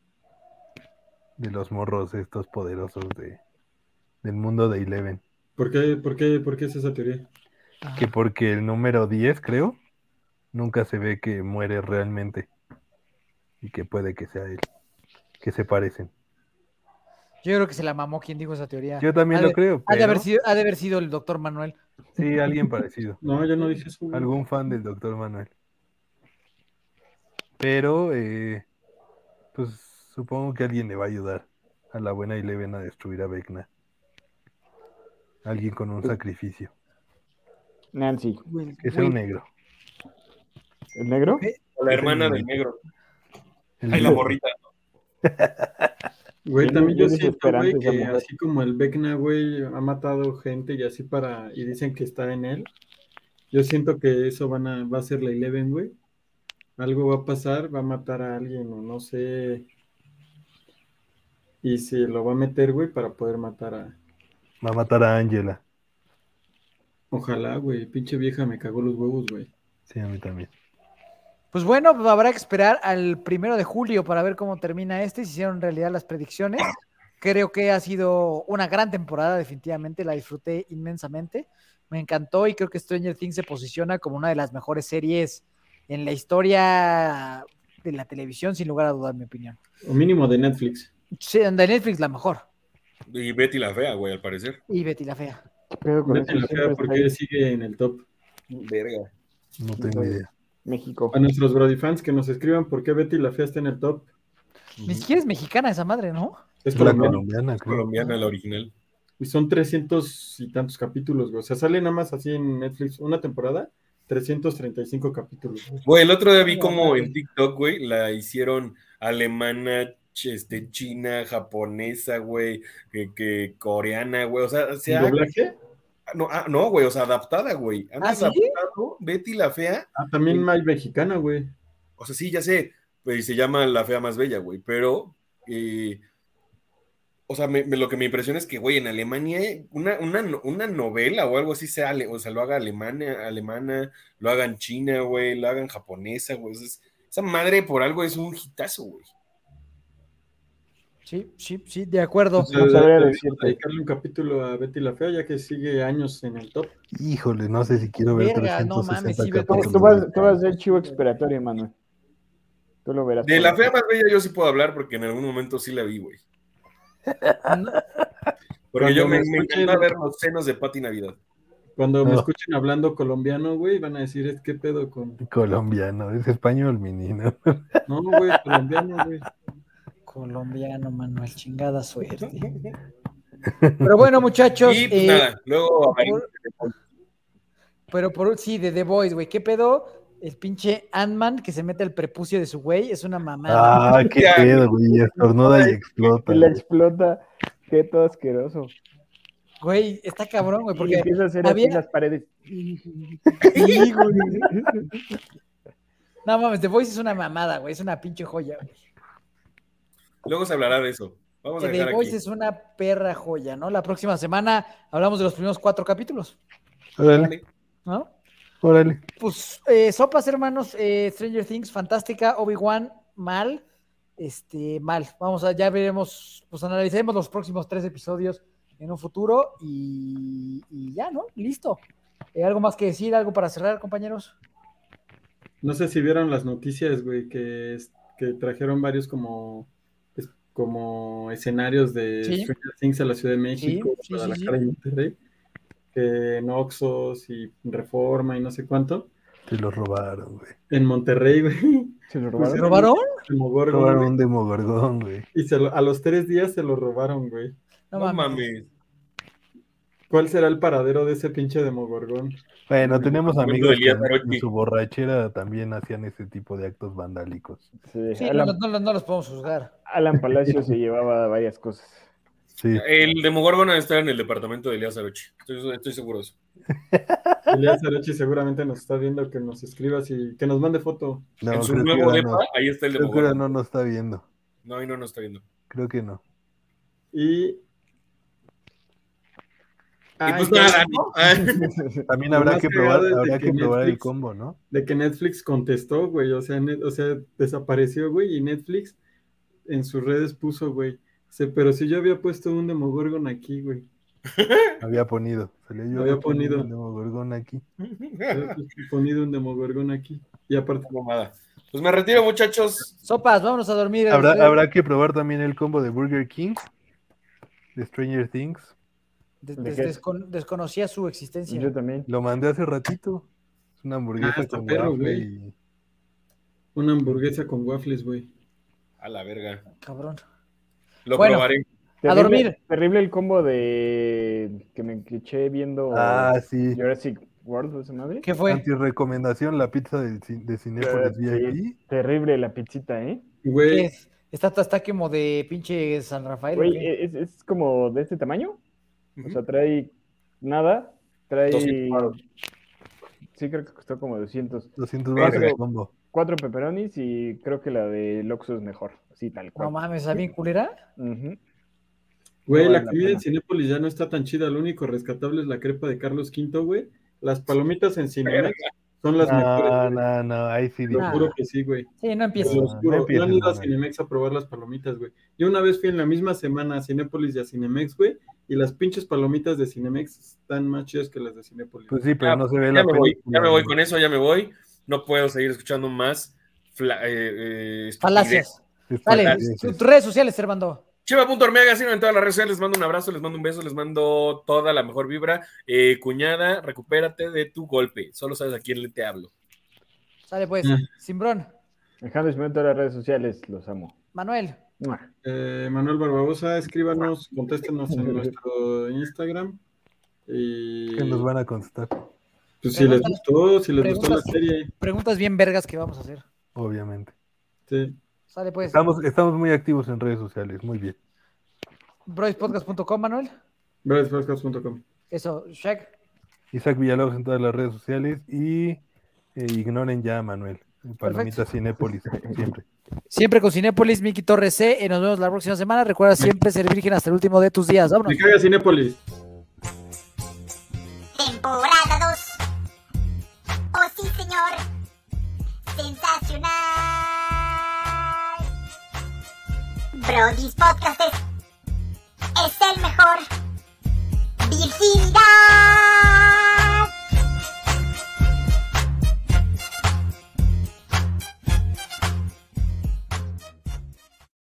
los morros estos poderosos del mundo de Eleven. ¿Por qué es esa teoría? Que porque el número 10, creo, nunca se ve que muere realmente. Y que puede que sea él. Que se parecen. Yo creo que se la mamó quien dijo esa teoría. Yo también lo creo, Ha de pero haber sido el doctor Manuel. sí, alguien parecido. No, yo no dije eso, güey. Algún fan del doctor Manuel. Pero, pues supongo que alguien le va a ayudar a la buena Eleven a destruir a Vecna. Alguien con un sacrificio. Nancy. Que sea un negro. ¿El negro? O la hermana del negro. Ay, la morrita. Güey, Bien- también yo bien siento, güey, desesperante esa que mujer. así como el Vecna, güey, ha matado gente y así y dicen que está en él, yo siento que eso va a ser la Eleven, güey. Algo va a pasar, va a matar a alguien o no sé. Y se lo va a meter, güey, para poder matar a... Va a matar a Angela. Ojalá, güey, pinche vieja me cagó los huevos, güey. Sí, a mí también. Pues bueno, habrá que esperar al 1 de julio para ver cómo termina si hicieron realidad las predicciones. Creo que ha sido una gran temporada, definitivamente, la disfruté inmensamente. Me encantó y creo que Stranger Things se posiciona como una de las mejores series en la historia de la televisión, sin lugar a dudar, en mi opinión. O mínimo de Netflix. Sí, de Netflix la mejor. Y Betty la fea, güey, al parecer. Y Betty la Fea. ¿Qué pedo con Vete eso? la Siempre fea está porque ahí. sigue en el top. Verga. No tengo idea. México. A nuestros Brody fans que nos escriban por qué Betty la fea está en el top. Ni siquiera es mexicana esa madre, ¿no? Es Es la colombiana. colombiana, creo. Colombiana, la original. Y son 300 y tantos capítulos, güey. O sea, sale nada más así en Netflix una temporada, 335 capítulos. Güey. Güey, el otro día vi como en TikTok, güey, la hicieron alemana, china, japonesa, güey, que coreana, güey. O sea, ¿El doblaje? no, güey, o sea, adaptada, güey. Han ¿Ah, sí? adaptado Betty la fea. También hay mexicana, güey. O sea, sí, ya sé, pues, se llama La Fea Más Bella, güey, pero, o sea, lo que me impresiona es que, güey, en Alemania una novela o algo así o sea, lo haga alemana, lo hagan china, güey, lo hagan japonesa, güey. Esa madre por algo es un hitazo, güey. Sí, de acuerdo. O sea, No sabría deberíamos decirte. dedicarle un capítulo a Betty la fea, ya que sigue años en el top. Híjole, no sé si quiero ver Verga, no 360 mames, sí, Betty. capítulos. Tú vas a ser chivo expiatorio, Manuel. Tú lo verás. De La Fea Más Bella yo sí puedo hablar porque en algún momento sí la vi, güey. Porque Cuando yo me me escuchen- encanta ver los senos de Pati Navidad. Cuando me No. escuchen hablando colombiano, güey, van a decir, es qué pedo con... Colombiano, es español, mi niño. No, güey, colombiano, güey. Colombiano, Manuel, chingada suerte. Pero bueno, muchachos. Y pues nada, luego Sí, de The Voice, güey. ¿Qué pedo? El pinche Ant-Man que se mete el prepucio de su güey es una mamada. Ah, qué pedo, güey. Estornuda y explota. Y la explota. Qué todo asqueroso. Güey, está cabrón, güey, Y porque empieza a hacer así había... las paredes. Sí, güey. No mames, The Voice es una mamada, güey. Es una pinche joya, güey. luego se hablará de eso. Vamos a The dejar Boys aquí. es una perra joya, ¿no? La próxima semana hablamos de los primeros 4 capítulos, Órale, ¿no? órale. Pues, sopas, hermanos, Stranger Things, fantástica, Obi-Wan, mal, mal. Ya veremos, pues analizaremos los próximos 3 episodios en un futuro y ya, ¿no? Listo. ¿Algo más que decir? ¿Algo para cerrar, compañeros? No sé si vieron las noticias, güey, que trajeron varios como escenarios de Sí. Stranger Things a la Ciudad de México, Sí. Guadalajara y Monterrey, que en Oxxos y Reforma y no sé cuánto. Se lo robaron, güey. En Monterrey, güey. ¿Se lo ¿Se robaron? robaron? Demogorgon, Robaron güey, un Demogorgón, güey. y a los 3 días se lo robaron, güey. No No mames. mames. ¿Cuál será el paradero de ese pinche Demogorgón? Bueno, tenemos Momento amigos de que Elías en Arochi. su borrachera también hacían ese tipo de actos vandálicos. Sí, Sí, no los podemos juzgar. Alan Palacio se llevaba varias cosas. Sí. El Demogorgon va a estar en el departamento de Elías Arochi. Estoy seguro de eso. Elías Arochi seguramente nos está viendo, que nos escribas y que nos mande foto. No, En su creo que nuevo ahora depa, no. ahí está el Creo que ahora Demogorgon. no nos está viendo. No, ahí no nos está viendo. Creo que no. Y Y pues ya, nada, ¿no? También Lo habrá más que cagado probar, es de habrá que que probar el Netflix- combo, ¿no? de que Netflix contestó, güey, o sea, desapareció, güey, y Netflix en sus redes puso, güey, pero si yo había puesto un Demogorgon aquí, güey, Había ponido. Salió yo Había había ponido ponido. un Demogorgón aquí. había ponido un Demogorgon aquí, y aparte, Mamada. Pues me retiro, muchachos. Sopas, vámonos a dormir. Habrá que probar también el combo de Burger King, de Stranger Things. ¿De qué? Desconocía su existencia. Yo también. Lo mandé hace ratito. Es una hamburguesa está con perro, waffle güey. y una hamburguesa con waffles, güey. A la verga. Cabrón. Lo Bueno. probaré. A dormir. Terrible el combo de que me eché viendo sí. Jurassic World, ¿esa madre? ¿Qué fue? Antirecomendación, la pizza de Cinépolis Sí, VIP. terrible la pizzita, ¿eh? ¿Qué Güey, es? Está como de pinche San Rafael. ¿o Güey, qué? es como de este tamaño. Ujú. O sea, trae nada. Trae. 200 baros. Sí, creo que costó como 200. 200 Pero- baros el combo. 4 pepperonis y creo que la de Oxxo es mejor. Así, tal No cual. mames, ¿está bien culera? Ujú. güey, no la vale la comida en pena. Cinépolis ya no está tan chida, lo único rescatable es la crepa de Carlos V, güey. Las palomitas en Cinemex son las mejores, güey. No, ahí sí. Te lo Ah. juro que sí, güey. Sí, no Te empieces. lo No juro. empieces, No han ido a Manuel. Cinemex a probar las palomitas, güey. Yo una vez fui en la misma semana a Cinépolis y a Cinemex, güey, y las pinches palomitas de Cinemex están más chidas que las de Cinépolis. Pues sí, pero Ya, no se ve ya la me voy, película. ya me voy güey. con eso, ya me voy. No puedo seguir escuchando más Falacias. Es Dale, falacias. tus redes sociales, Servando. Chiva.ormega, síganme en todas las redes sociales, les mando un abrazo, les mando un beso, les mando toda la mejor vibra. Cuñada, recupérate de tu golpe. Solo sabes a quién te hablo. Sale pues. Ah. Simbrón. Alejandro Espinosa en todas las redes sociales, los amo. Manuel. ¡Mua! Manuel Barbarosa, escríbanos, contéstenos en nuestro Instagram. Y ¿Qué nos van a contestar? pues si les gustó, la Preguntas. serie. Preguntas bien vergas que vamos a hacer. Obviamente. Sí. Sale pues. Estamos muy activos en redes sociales, muy bien. Broispodcast.com, Manuel. Brothers.com. Eso, Shaq. Isaac Villalobos en todas las redes sociales y ignoren ya a Manuel. Palomita Cinépolis, siempre. Siempre con Cinépolis, Miki Torres C. Nos vemos la próxima semana. Recuerda siempre ser virgen hasta el último de tus días. Vámonos. Me caga Cinépolis. Temporada 2. Oh sí, señor. Sensacional. Brody's Podcast es el mejor. Virginidad.